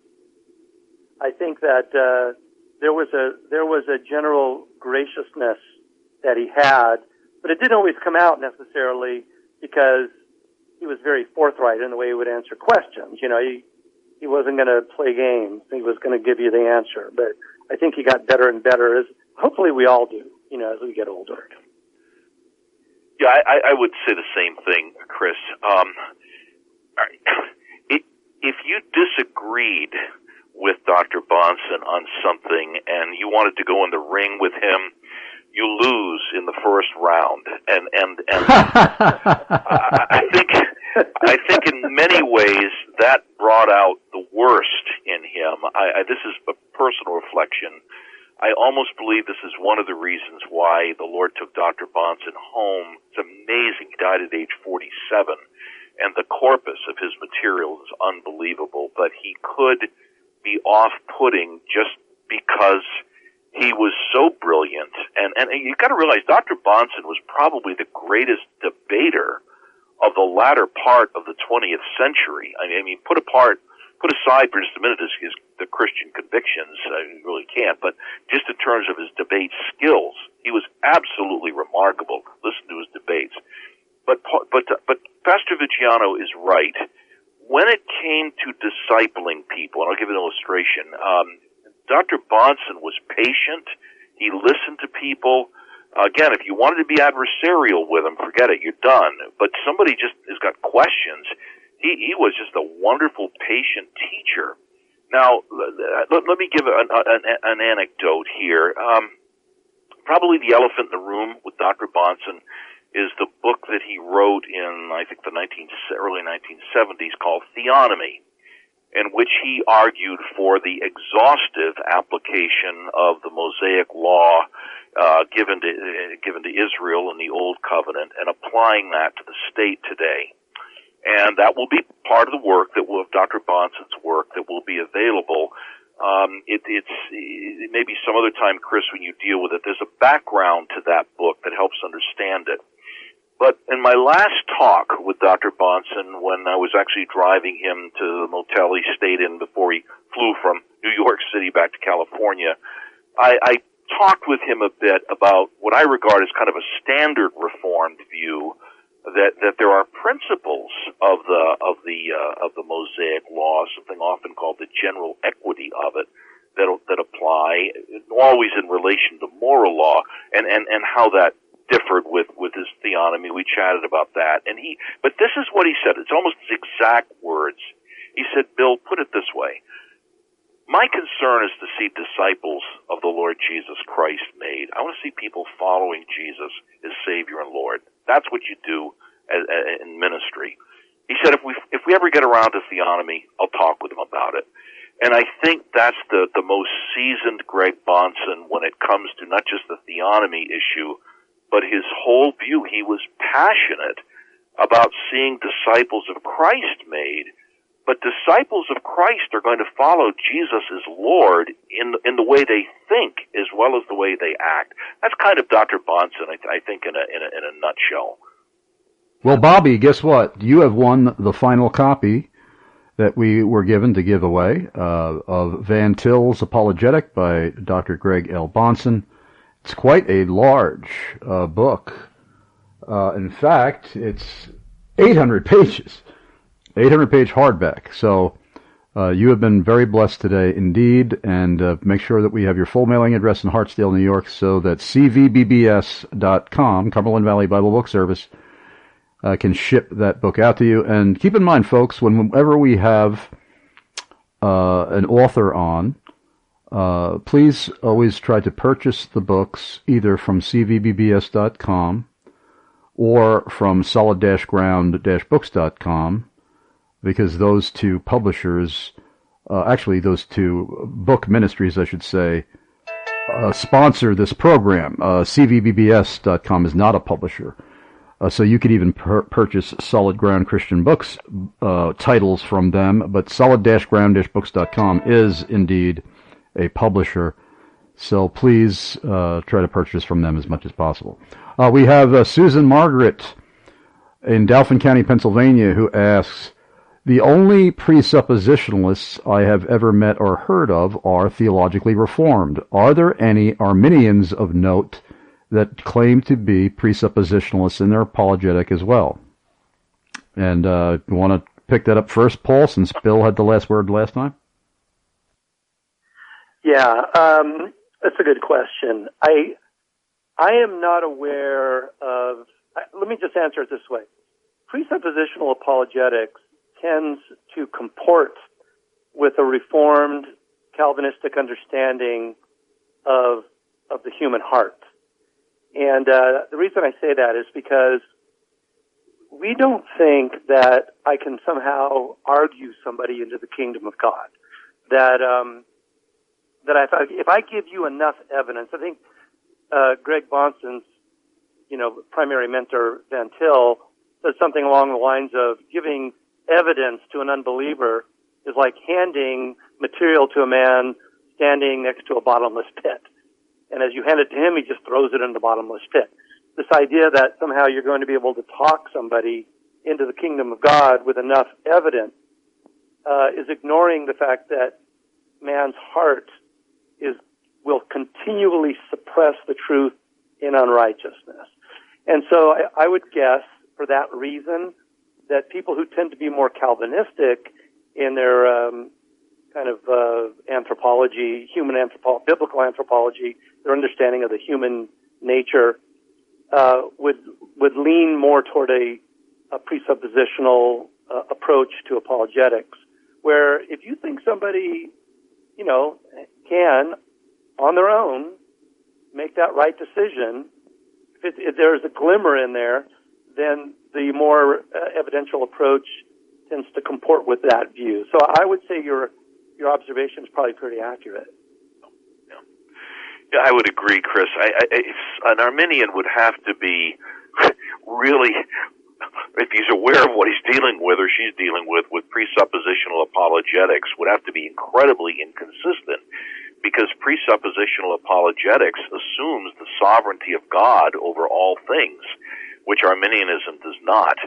I think that, there was a general graciousness that he had, but it didn't always come out necessarily because he was very forthright in the way he would answer questions. You know, he wasn't going to play games. He was going to give you the answer. But I think he got better and better, as hopefully we all do, you know, as we get older. Yeah, I would say the same thing, Chris. If you disagreed with Dr. Bahnsen on something and you wanted to go in the ring with him, you lose in the first round. And I think in many ways that brought out the worst in him. This is a personal reflection. I almost believe this is one of the reasons why the Lord took Dr. Bahnsen home. It's amazing. He died at age 47, and the corpus of his material is unbelievable, but he could be off-putting just because he was so brilliant. And you've got to realize Dr. Bahnsen was probably the greatest debater of the latter part of the 20th century. I mean, put aside for just a minute the Christian convictions, you really can't, but just in terms of his debate skills, he was absolutely remarkable. Listen to his debates. But Pastor Viggiano is right. When it came to discipling people, and I'll give an illustration, Dr. Bahnsen was patient. He listened to people. Again, if you wanted to be adversarial with him, forget it, you're done. But somebody just has got questions. He was just a wonderful, patient teacher. Now, let me give an anecdote here. Probably the elephant in the room with Dr. Bahnsen is the book that he wrote in, I think, the early 1970s called Theonomy, in which he argued for the exhaustive application of the Mosaic law given to Israel in the Old Covenant and applying that to the state today. And that will be part of the work that will, of Dr. Bahnsen's work, that will be available. It may be some other time, Chris, when you deal with it. There's a background to that book that helps understand it. But in my last talk with Dr. Bahnsen, when I was actually driving him to the motel he stayed in before he flew from New York City back to California, I talked with him a bit about what I regard as kind of a standard Reformed view, that there are principles of the Mosaic law, something often called the general equity of it, that apply always in relation to moral law, and how that differed with his theonomy. We chatted about that, but this is what he said. It's almost his exact words. He said, "Bill, put it this way. My concern is to see disciples of the Lord Jesus Christ made. I want to see people following Jesus as Savior and Lord. That's what you do in ministry." He said, if we ever get around to theonomy, I'll talk with him about it. And I think that's the most seasoned Greg Bahnsen when it comes to not just the theonomy issue, but his whole view. He was passionate about seeing disciples of Christ made. But disciples of Christ are going to follow Jesus as Lord in the way they think as well as the way they act. That's kind of Dr. Bahnsen, I think, in a nutshell. Well, Bobby, guess what? You have won the final copy that we were given to give away of Van Til's Apologetic by Dr. Greg L. Bahnsen. It's quite a large book. In fact, it's 800 pages. 800-page hardback. So you have been very blessed today indeed, and make sure that we have your full mailing address in Hartsdale, New York, so that cvbbs.com, Cumberland Valley Bible Book Service, can ship that book out to you. And keep in mind, folks, whenever we have an author on, please always try to purchase the books either from cvbbs.com or from solid-ground-books.com, because those two publishers, those two book ministries, I should say, sponsor this program. CVBBS.com is not a publisher. So you could even purchase Solid Ground Christian Books titles from them, but solid-ground-books.com is indeed a publisher. So please try to purchase from them as much as possible. We have Susan Margaret in Dauphin County, Pennsylvania, who asks, "The only presuppositionalists I have ever met or heard of are theologically reformed. Are there any Arminians of note that claim to be presuppositionalists in their apologetic as well?" And you want to pick that up first, Paul, since Bill had the last word last time? Yeah, that's a good question. I am not aware of... Let me just answer it this way. Presuppositional apologetics tends to comport with a Reformed Calvinistic understanding of the human heart. And the reason I say that is because we don't think that I can somehow argue somebody into the kingdom of God. That if I give you enough evidence, I think Greg Bahnsen's primary mentor, Van Til, says something along the lines of giving evidence to an unbeliever is like handing material to a man standing next to a bottomless pit. And as you hand it to him, he just throws it in the bottomless pit. This idea that somehow you're going to be able to talk somebody into the kingdom of God with enough evidence is ignoring the fact that man's heart will continually suppress the truth in unrighteousness. And so I would guess, for that reason, that people who tend to be more Calvinistic in their anthropology, biblical anthropology, their understanding of the human nature, would lean more toward a presuppositional approach to apologetics, where if you think somebody, can, on their own, make that right decision, if there's a glimmer in there, then the more evidential approach tends to comport with that view. So I would say your observation is probably pretty accurate. Yeah, I would agree, Chris. An Arminian would have to be really, if he's aware of what he's dealing with or she's dealing with presuppositional apologetics, would have to be incredibly inconsistent, because presuppositional apologetics assumes the sovereignty of God over all things, which Arminianism does not.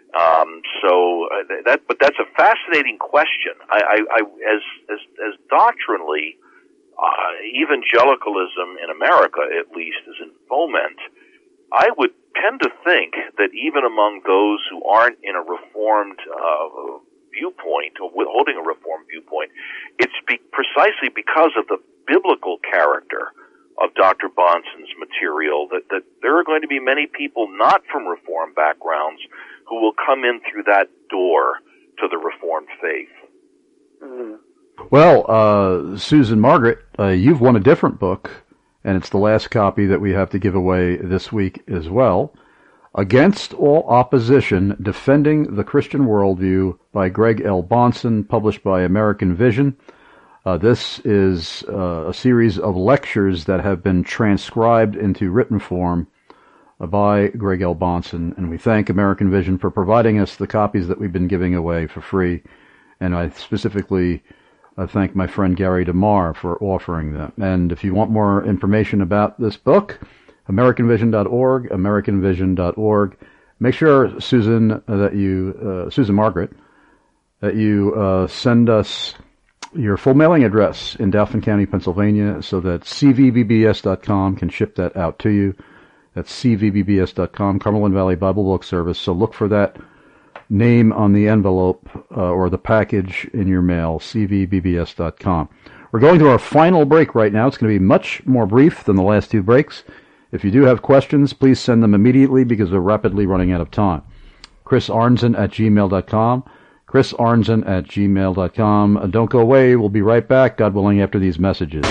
But that's a fascinating question. As doctrinally, evangelicalism in America, at least, is in foment, I would tend to think that even among those who aren't in a Reformed viewpoint, or holding a Reformed viewpoint, it's precisely because of the biblical character of Dr. Bahnsen's material that there are going to be many people not from Reformed backgrounds who will come in through that door to the Reformed faith. Mm-hmm. Well, Susan Margaret, you've won a different book, and it's the last copy that we have to give away this week as well. Against All Opposition, Defending the Christian Worldview by Greg L. Bahnsen, published by American Vision. This is a series of lectures that have been transcribed into written form by Greg L. Bahnsen, and we thank American Vision for providing us the copies that we've been giving away for free. And I specifically thank my friend Gary DeMar for offering them. And if you want more information about this book, AmericanVision.org, AmericanVision.org. Make sure, Susan Margaret, that you send us your full mailing address in Dauphin County, Pennsylvania, so that cvbbs.com can ship that out to you. That's cvbbs.com, Cumberland Valley Bible Book Service. So look for that name on the envelope or the package in your mail, cvbbs.com. We're going to our final break right now. It's going to be much more brief than the last two breaks. If you do have questions, please send them immediately because we're rapidly running out of time. chrisarnzen@gmail.com. chrisarnzen@gmail.com. Don't go away. We'll be right back, God willing, after these messages.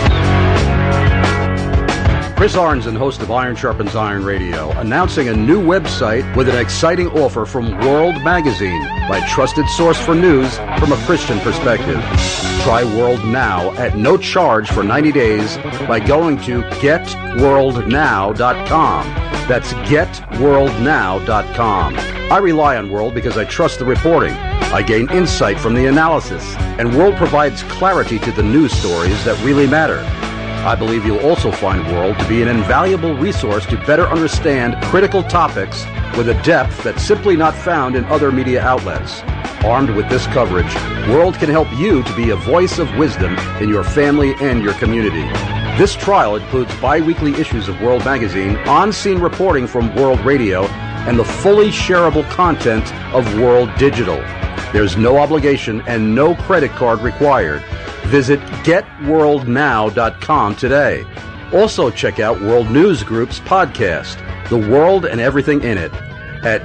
Chris Arnzen, host of Iron Sharpens Iron Radio, announcing a new website with an exciting offer from World Magazine, my trusted source for news from a Christian perspective. Try World Now at no charge for 90 days by going to getworldnow.com. That's getworldnow.com. I rely on World because I trust the reporting. I gain insight from the analysis, and World provides clarity to the news stories that really matter. I believe you'll also find World to be an invaluable resource to better understand critical topics with a depth that's simply not found in other media outlets. Armed with this coverage, World can help you to be a voice of wisdom in your family and your community. This trial includes bi-weekly issues of World Magazine, on-scene reporting from World Radio, and the fully shareable content of World Digital. There's no obligation and no credit card required. Visit getworldnow.com today. Also check out World News Group's podcast, The World and Everything in It, at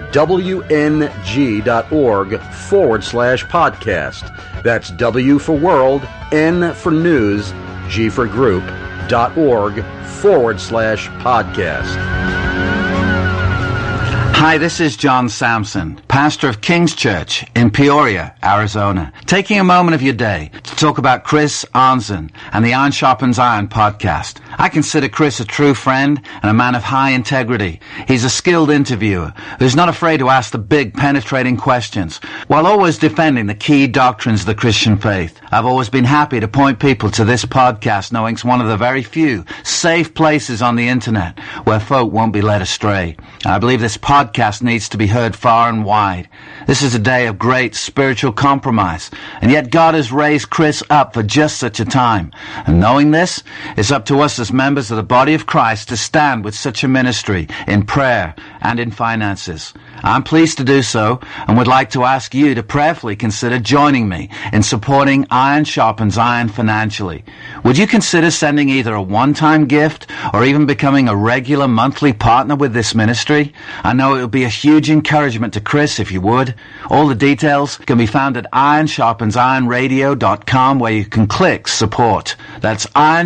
wng.org/podcast. That's W for World, N for News, G for Group.org/podcast. Hi, this is John Sampson, pastor of King's Church in Peoria, Arizona, taking a moment of your day to talk about Chris Arnzen and the Iron Sharpens Iron podcast. I consider Chris a true friend and a man of high integrity. He's a skilled interviewer who's not afraid to ask the big, penetrating questions while always defending the key doctrines of the Christian faith. I've always been happy to point people to this podcast, knowing it's one of the very few safe places on the internet where folk won't be led astray. I believe this podcast needs to be heard far and wide. This is a day of great spiritual compromise, and yet God has raised Chris up for just such a time. And knowing this, it's up to us as members of the body of Christ to stand with such a ministry in prayer and in finances. I'm pleased to do so and would like to ask you to prayerfully consider joining me in supporting Iron Sharpens Iron financially. Would you consider sending either a one-time gift or even becoming a regular monthly partner with this ministry? I know it would be a huge encouragement to Chris if you would. All the details can be found at ironsharpensironradio.com, where you can click support. That's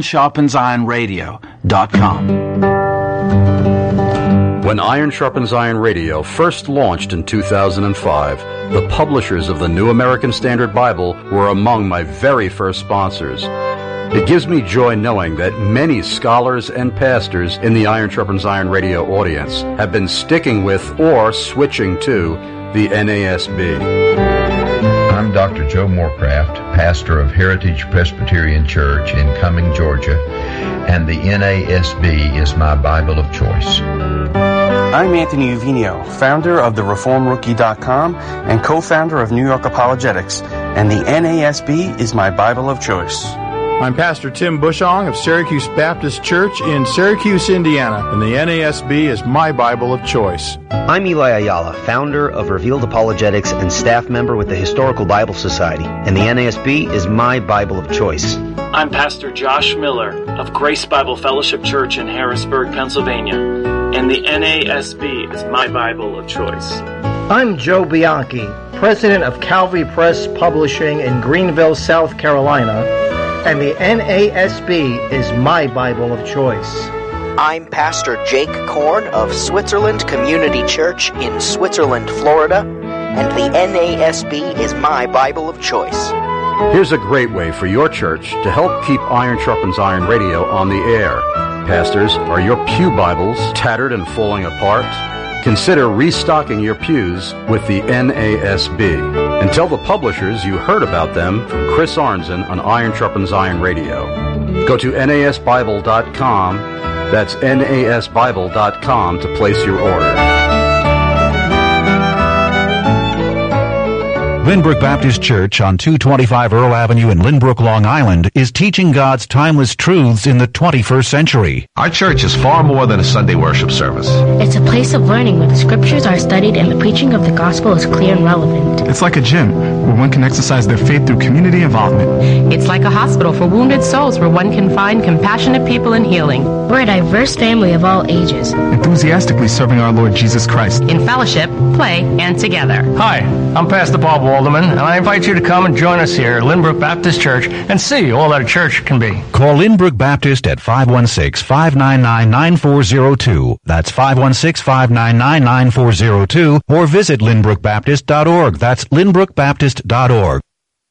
ironsharpensironradio.com. When Iron Sharpens Iron Radio first launched in 2005, the publishers of the New American Standard Bible were among my very first sponsors. It gives me joy knowing that many scholars and pastors in the Iron Sharpens Iron Radio audience have been sticking with or switching to the NASB. I'm Dr. Joe Morecraft, pastor of Heritage Presbyterian Church in Cumming, Georgia, and the NASB is my Bible of choice. I'm Anthony Uvino, founder of TheReformRookie.com and co-founder of New York Apologetics, and the NASB is my Bible of choice. I'm Pastor Tim Bushong of Syracuse Baptist Church in Syracuse, Indiana, and the NASB is my Bible of choice. I'm Eli Ayala, founder of Revealed Apologetics and staff member with the Historical Bible Society, and the NASB is my Bible of choice. I'm Pastor Josh Miller of Grace Bible Fellowship Church in Harrisburg, Pennsylvania, and the NASB is my Bible of choice. I'm Joe Bianchi, president of Calvary Press Publishing in Greenville, South Carolina, and the NASB is my Bible of choice. I'm Pastor Jake Korn of Switzerland Community Church in Switzerland, Florida, and the NASB is my Bible of choice. Here's a great way for your church to help keep Iron Sharpens Iron Radio on the air. Pastors, are your pew Bibles tattered and falling apart? Consider restocking your pews with the NASB. And tell the publishers you heard about them from Chris Arnzen on Iron Sharpens Iron Radio. Go to nasbible.com, that's nasbible.com, to place your order. Lynbrook Baptist Church on 225 Earl Avenue in Lynbrook, Long Island is teaching God's timeless truths in the 21st century. Our church is far more than a Sunday worship service. It's a place of learning where the scriptures are studied and the preaching of the gospel is clear and relevant. It's like a gym where one can exercise their faith through community involvement. It's like a hospital for wounded souls where one can find compassionate people in healing. We're a diverse family of all ages, enthusiastically serving our Lord Jesus Christ. In fellowship, play, and together. Hi, I'm Pastor Bob Walderman, and I invite you to come and join us here at Lynbrook Baptist Church and see all that a church can be. Call Lynbrook Baptist at 516-599-9402. That's 516-599-9402. Or visit lynbrookbaptist.org. That's lynbrookbaptist.org.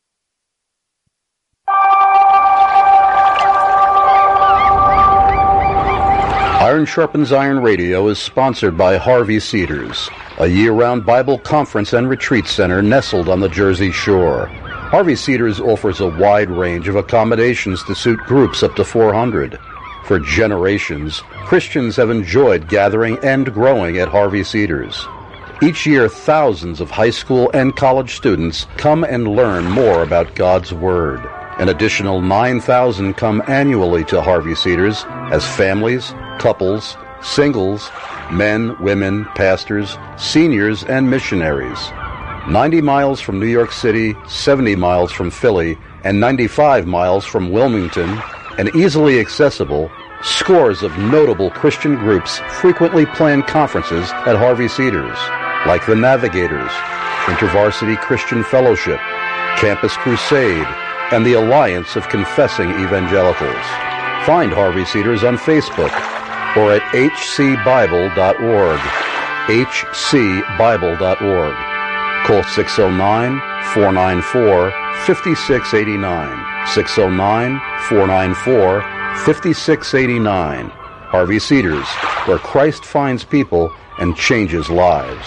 Iron Sharpens Iron Radio is sponsored by Harvey Cedars, a year-round Bible conference and retreat center nestled on the Jersey Shore. Harvey Cedars offers a wide range of accommodations to suit groups up to 400. For generations, Christians have enjoyed gathering and growing at Harvey Cedars. Each year, thousands of high school and college students come and learn more about God's Word. An additional 9,000 come annually to Harvey Cedars as families, couples, singles, men, women, pastors, seniors, and missionaries. 90 miles from New York City, 70 miles from Philly, and 95 miles from Wilmington, and easily accessible, scores of notable Christian groups frequently plan conferences at Harvey Cedars, like the Navigators, InterVarsity Christian Fellowship, Campus Crusade, and the Alliance of Confessing Evangelicals. Find Harvey Cedars on Facebook or at hcbible.org, hcbible.org. Call 609-494-5689, 609-494-5689. Harvey Cedars, where Christ finds people and changes lives.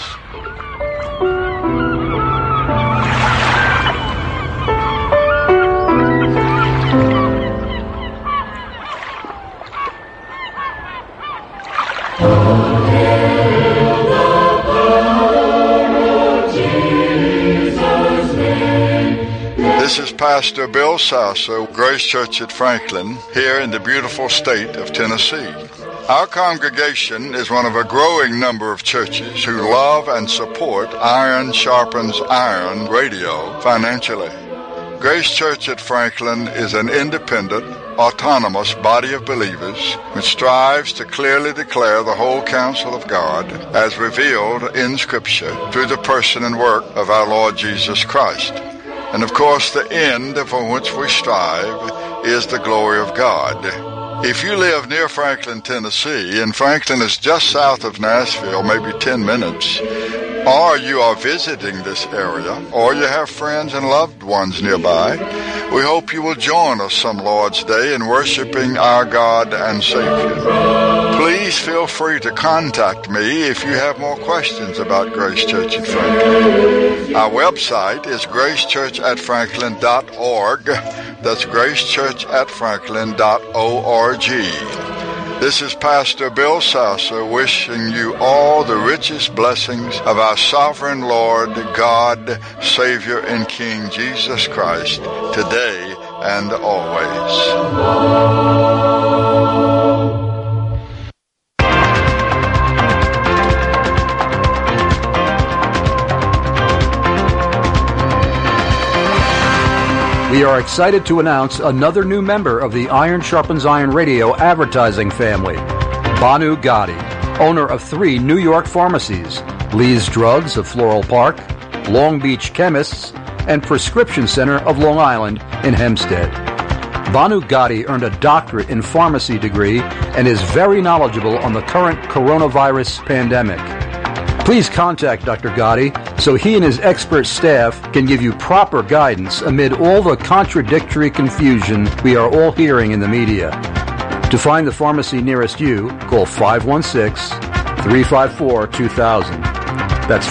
This is Pastor Bill Sasser, Grace Church at Franklin, here in the beautiful state of Tennessee. Our congregation is one of a growing number of churches who love and support Iron Sharpens Iron radio financially. Grace Church at Franklin is an independent, autonomous body of believers which strives to clearly declare the whole counsel of God as revealed in Scripture through the person and work of our Lord Jesus Christ. And of course, the end for which we strive is the glory of God. If you live near Franklin, Tennessee, and Franklin is just south of Nashville, maybe 10 minutes, or you are visiting this area, or you have friends and loved ones nearby, we hope you will join us some Lord's Day in worshiping our God and Savior. Please feel free to contact me if you have more questions about Grace Church at Franklin. Our website is gracechurchatfranklin.org. That's gracechurchatfranklin.org. This is Pastor Bill Sasser wishing you all the richest blessings of our sovereign Lord, God, Savior, and King Jesus Christ, today and always. We are excited to announce another new member of the Iron Sharpens Iron radio advertising family, Banu Gotti, owner of 3 New York pharmacies, Lee's Drugs of Floral Park, Long Beach Chemists, and Prescription Center of Long Island in Hempstead. Banu Gotti earned a doctorate in pharmacy degree and is very knowledgeable on the current coronavirus pandemic. Please contact Dr. Gotti so he and his expert staff can give you proper guidance amid all the contradictory confusion we are all hearing in the media. To find the pharmacy nearest you, call 516-354-2000. That's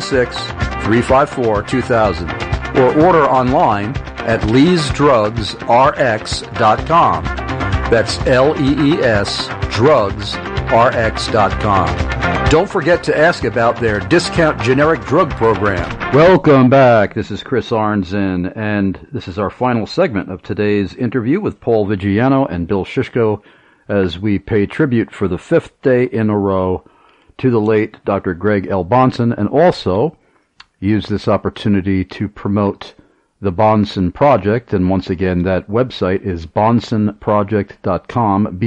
516-354-2000. Or order online at leesdrugsrx.com. That's LEES drugsrx.com. Don't forget to ask about their discount generic drug program. Welcome back. This is Chris Arnzen, and this is our final segment of today's interview with Paul Vigiano and Bill Shishko as we pay tribute for the 5th day in a row to the late Dr. Greg L. Bahnsen, and also use this opportunity to promote the Bahnsen Project. And once again, that website is bahnsenproject.com,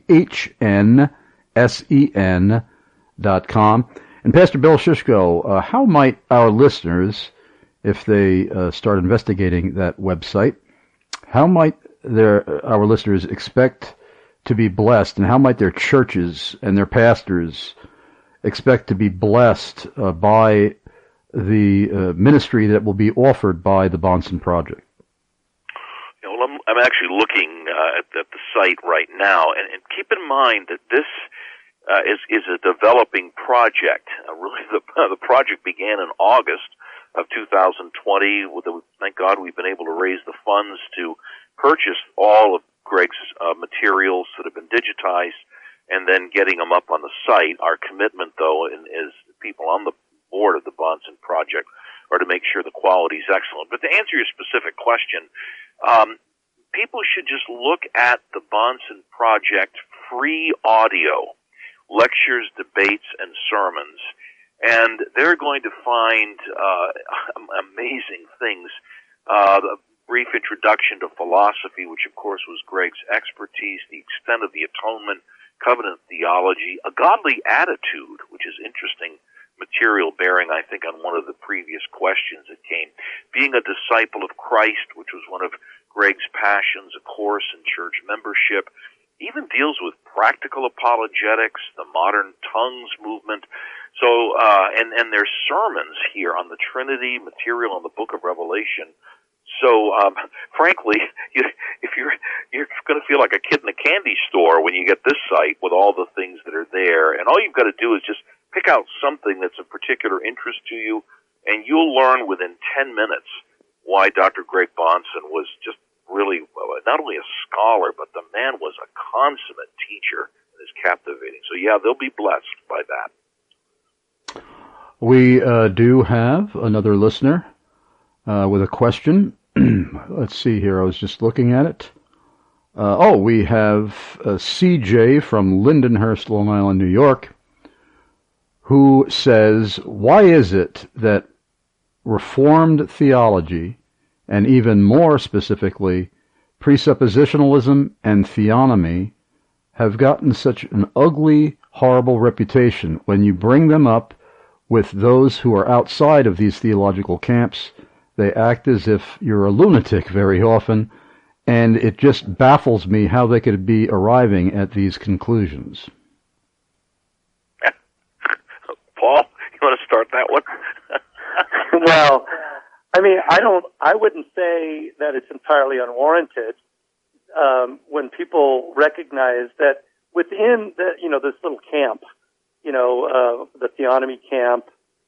BAHNSEN.com. And Pastor Bill Shishko, how might our listeners, if they start investigating that website, how might our listeners expect to be blessed, and how might their churches and their pastors expect to be blessed by the ministry that will be offered by the Bahnsen Project? Well, I'm actually looking at the site right now, and keep in mind that this is a developing project. Really, the project began in August of 2020. Thank God we've been able to raise the funds to purchase all of Greg's materials that have been digitized and then getting them up on the site. Our commitment, though, is people on the board of the Bahnsen Project are to make sure the quality is excellent. But to answer your specific question, people should just look at the Bahnsen Project free audio lectures, debates, and sermons. And they're going to find amazing things. The brief introduction to philosophy, which of course was Greg's expertise, the extent of the atonement, covenant theology, a godly attitude, which is interesting material bearing, I think, on one of the previous questions that came. Being a disciple of Christ, which was one of Greg's passions, a course in church membership, even deals with practical apologetics, the modern tongues movement. So, and there's sermons here on the Trinity, material on the Book of Revelation. So, frankly, if you're going to feel like a kid in a candy store when you get this site with all the things that are there, and all you've got to do is just pick out something that's of particular interest to you, and you'll learn within 10 minutes why Dr. Greg Bahnsen was just really not only a scholar, but the man was a consummate teacher and is captivating. So, yeah, they'll be blessed by that. We do have another listener with a question. Let's see here. I was just looking at it. We have CJ from Lindenhurst, Long Island, New York, who says, why is it that Reformed theology, and even more specifically, presuppositionalism and theonomy, have gotten such an ugly, horrible reputation when you bring them up with those who are outside of these theological camps? They act as if you're a lunatic very often, and it just baffles me how they could be arriving at these conclusions. Paul, you want to start that one? Well, I mean, I wouldn't say that it's entirely unwarranted when people recognize that within this little camp, the theonomy camp,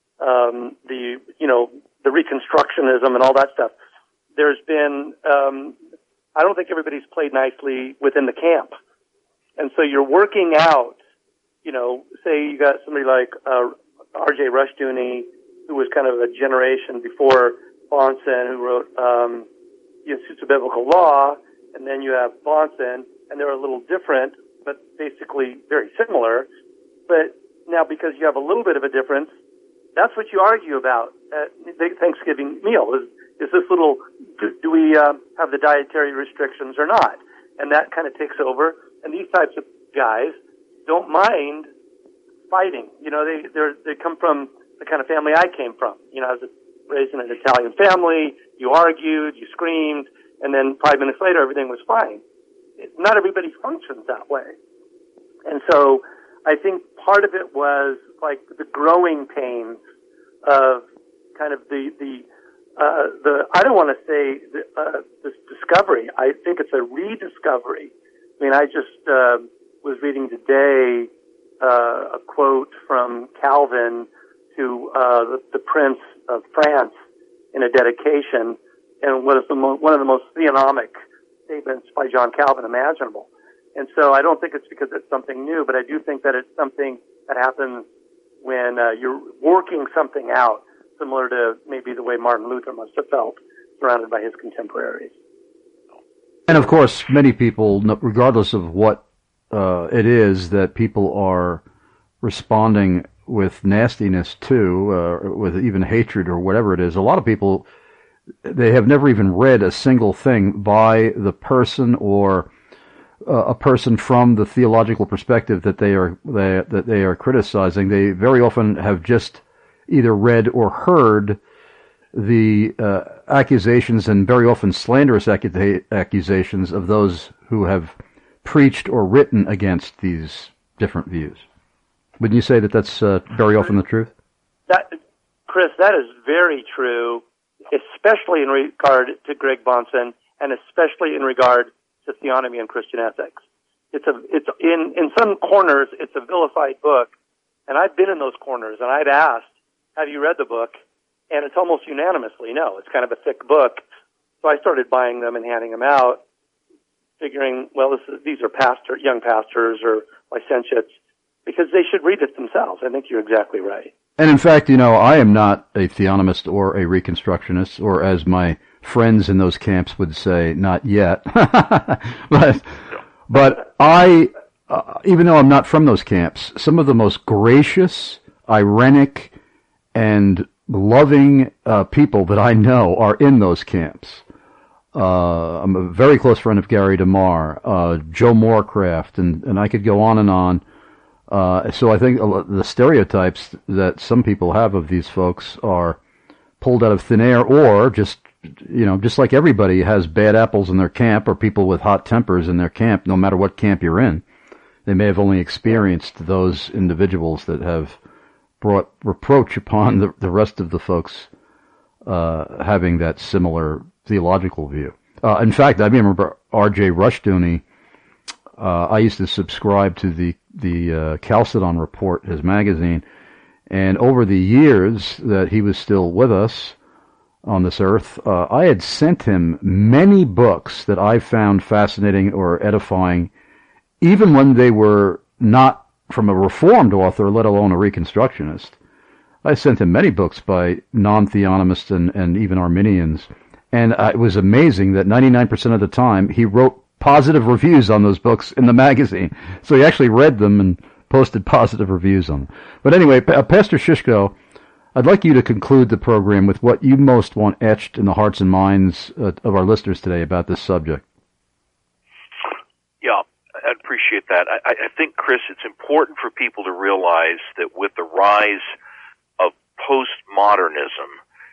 the Reconstructionism and all that stuff. There's been, I don't think everybody's played nicely within the camp. And so you're working out, say you got somebody like R.J. Rushdoony, who was kind of a generation before Bahnsen, who wrote Suits of Biblical Law, and then you have Bahnsen, and they're a little different, but basically very similar. But now, because you have a little bit of a difference, that's what you argue about at the Thanksgiving meal. Is this little, do we have the dietary restrictions or not? And that kind of takes over. And these types of guys don't mind fighting. They come from the kind of family I came from. I was raised in an Italian family. You argued, you screamed, and then 5 minutes later everything was fine. Not everybody functions that way. And so I think part of it was like the growing pains of kind of the I don't want to say this discovery. I think it's a rediscovery. I mean, I just was reading today a quote from Calvin to the Prince of France in a dedication, and one of the most theonomic statements by John Calvin imaginable. And so I don't think it's because it's something new, but I do think that it's something that happens when you're working something out, similar to maybe the way Martin Luther must have felt surrounded by his contemporaries. And of course, many people, regardless of what it is that people are responding with nastiness to, with even hatred or whatever it is, a lot of people, they have never even read a single thing by the person or a person from the theological perspective that they are criticizing. They very often have just either read or heard the accusations, and very often slanderous accusations of those who have preached or written against these different views. Wouldn't you say that that's very often the truth? Chris, that is very true, especially in regard to Greg Bahnsen, and especially in regard to theonomy and Christian ethics. It's in some corners, it's a vilified book, and I've been in those corners, and I've asked, have you read the book? And it's almost unanimously no. It's kind of a thick book. So I started buying them and handing them out, figuring, well, these are young pastors or licentiates, because they should read it themselves. I think you're exactly right. And in fact, I am not a theonomist or a Reconstructionist, or as my friends in those camps would say, not yet. but I even though I'm not from those camps, some of the most gracious, irenic, and loving people that I know are in those camps. I'm a very close friend of Gary DeMar, Joe Moorcraft, and I could go on and on. So I think the stereotypes that some people have of these folks are pulled out of thin air, or just like everybody has bad apples in their camp or people with hot tempers in their camp, no matter what camp you're in. They may have only experienced those individuals that have brought reproach upon the rest of the folks having that similar theological view. In fact, I remember R.J. Rushdoony. I used to subscribe to the Chalcedon Report, his magazine, and over the years that he was still with us on this earth, I had sent him many books that I found fascinating or edifying, even when they were not from a Reformed author, let alone a Reconstructionist. I sent him many books by non-theonomists and even Arminians, and it was amazing that 99% of the time he wrote positive reviews on those books in the magazine. So he actually read them and posted positive reviews on them. But anyway, Pastor Shishko, I'd like you to conclude the program with what you most want etched in the hearts and minds of our listeners today about this subject. Yeah, I appreciate that. I think, Chris, it's important for people to realize that with the rise of postmodernism,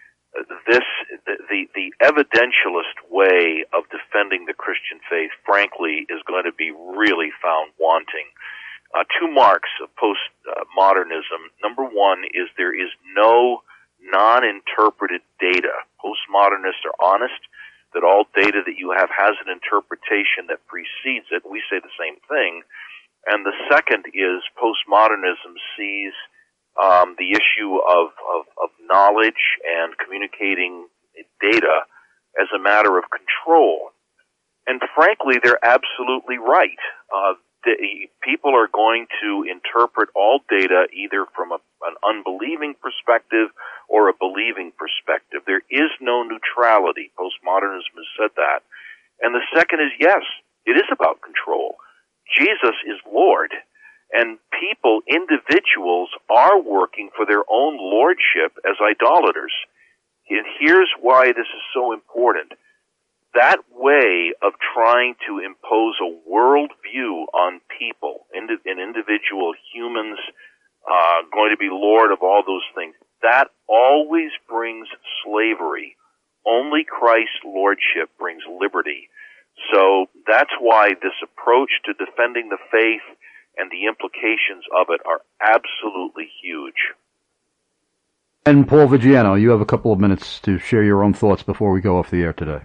the evidentialist way of defending the Christian faith, frankly, is going to be really found wanting. Two marks of postmodernism. Number one is there is no non-interpreted data. Postmodernists are honest that all data that you have has an interpretation that precedes it. We say the same thing. And the second is postmodernism sees the issue of knowledge and communicating data as a matter of control. And frankly, they're absolutely right. People are going to interpret all data either from an unbelieving perspective or a believing perspective. There is no neutrality. Postmodernism has said that. And the second is, yes, it is about control. Jesus is Lord. And people, individuals, are working for their own lordship as idolaters. And here's why this is so important. That way of trying to impose a worldview on people, an individual, humans, going to be Lord of all those things, that always brings slavery. Only Christ's lordship brings liberty. So that's why this approach to defending the faith and the implications of it are absolutely huge. And Paul Vigiano, you have a couple of minutes to share your own thoughts before we go off the air today.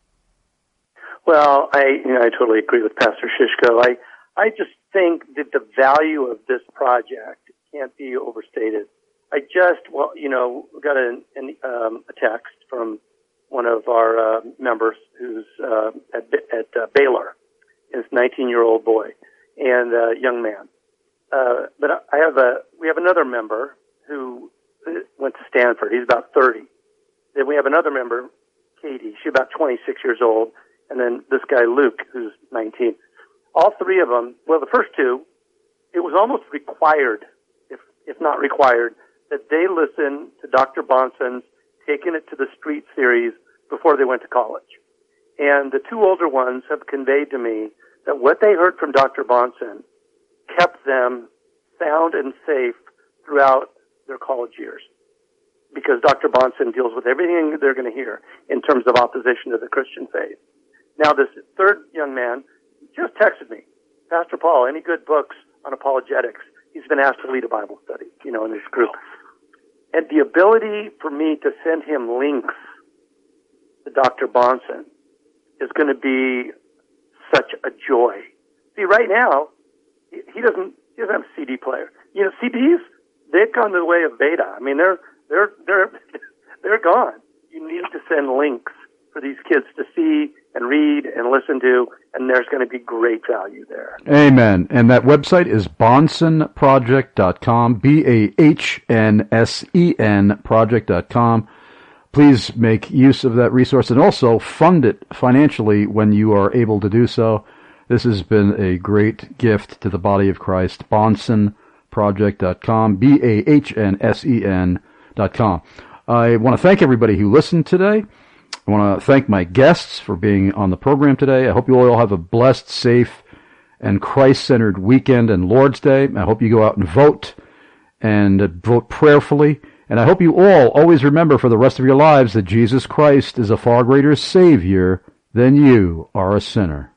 Well, I totally agree with Pastor Shishko. I just think that the value of this project can't be overstated. I just, got a text from one of our members who's at Baylor, his 19-year-old boy and young man. But we have another member who went to Stanford. He's about 30. Then we have another member, Katie. She's about 26 years old. And then this guy, Luke, who's 19. All three of them, well, the first two, it was almost required, if not required, that they listen to Dr. Bahnsen's Taking It to the Street series before they went to college. And the two older ones have conveyed to me that what they heard from Dr. Bahnsen kept them sound and safe throughout their college years. Because Dr. Bahnsen deals with everything they're going to hear in terms of opposition to the Christian faith. Now, this third young man just texted me, Pastor Paul, any good books on apologetics? He's been asked to lead a Bible study, in his group. And the ability for me to send him links to Dr. Bahnsen is going to be such a joy. See, right now, he doesn't have a CD player. CDs, they've gone the way of beta. I mean, they're gone. You need to send links for these kids to see and read and listen to, and there's going to be great value there. Amen. And that website is bahnsenproject.com, BAHNSEN project.com. Please make use of that resource and also fund it financially when you are able to do so. This has been a great gift to the body of Christ. BahnsenProject.com, BahnSen.com. I want to thank everybody who listened today. I want to thank my guests for being on the program today. I hope you all have a blessed, safe, and Christ-centered weekend and Lord's Day. I hope you go out and vote prayerfully. And I hope you all always remember for the rest of your lives that Jesus Christ is a far greater Savior than you are a sinner.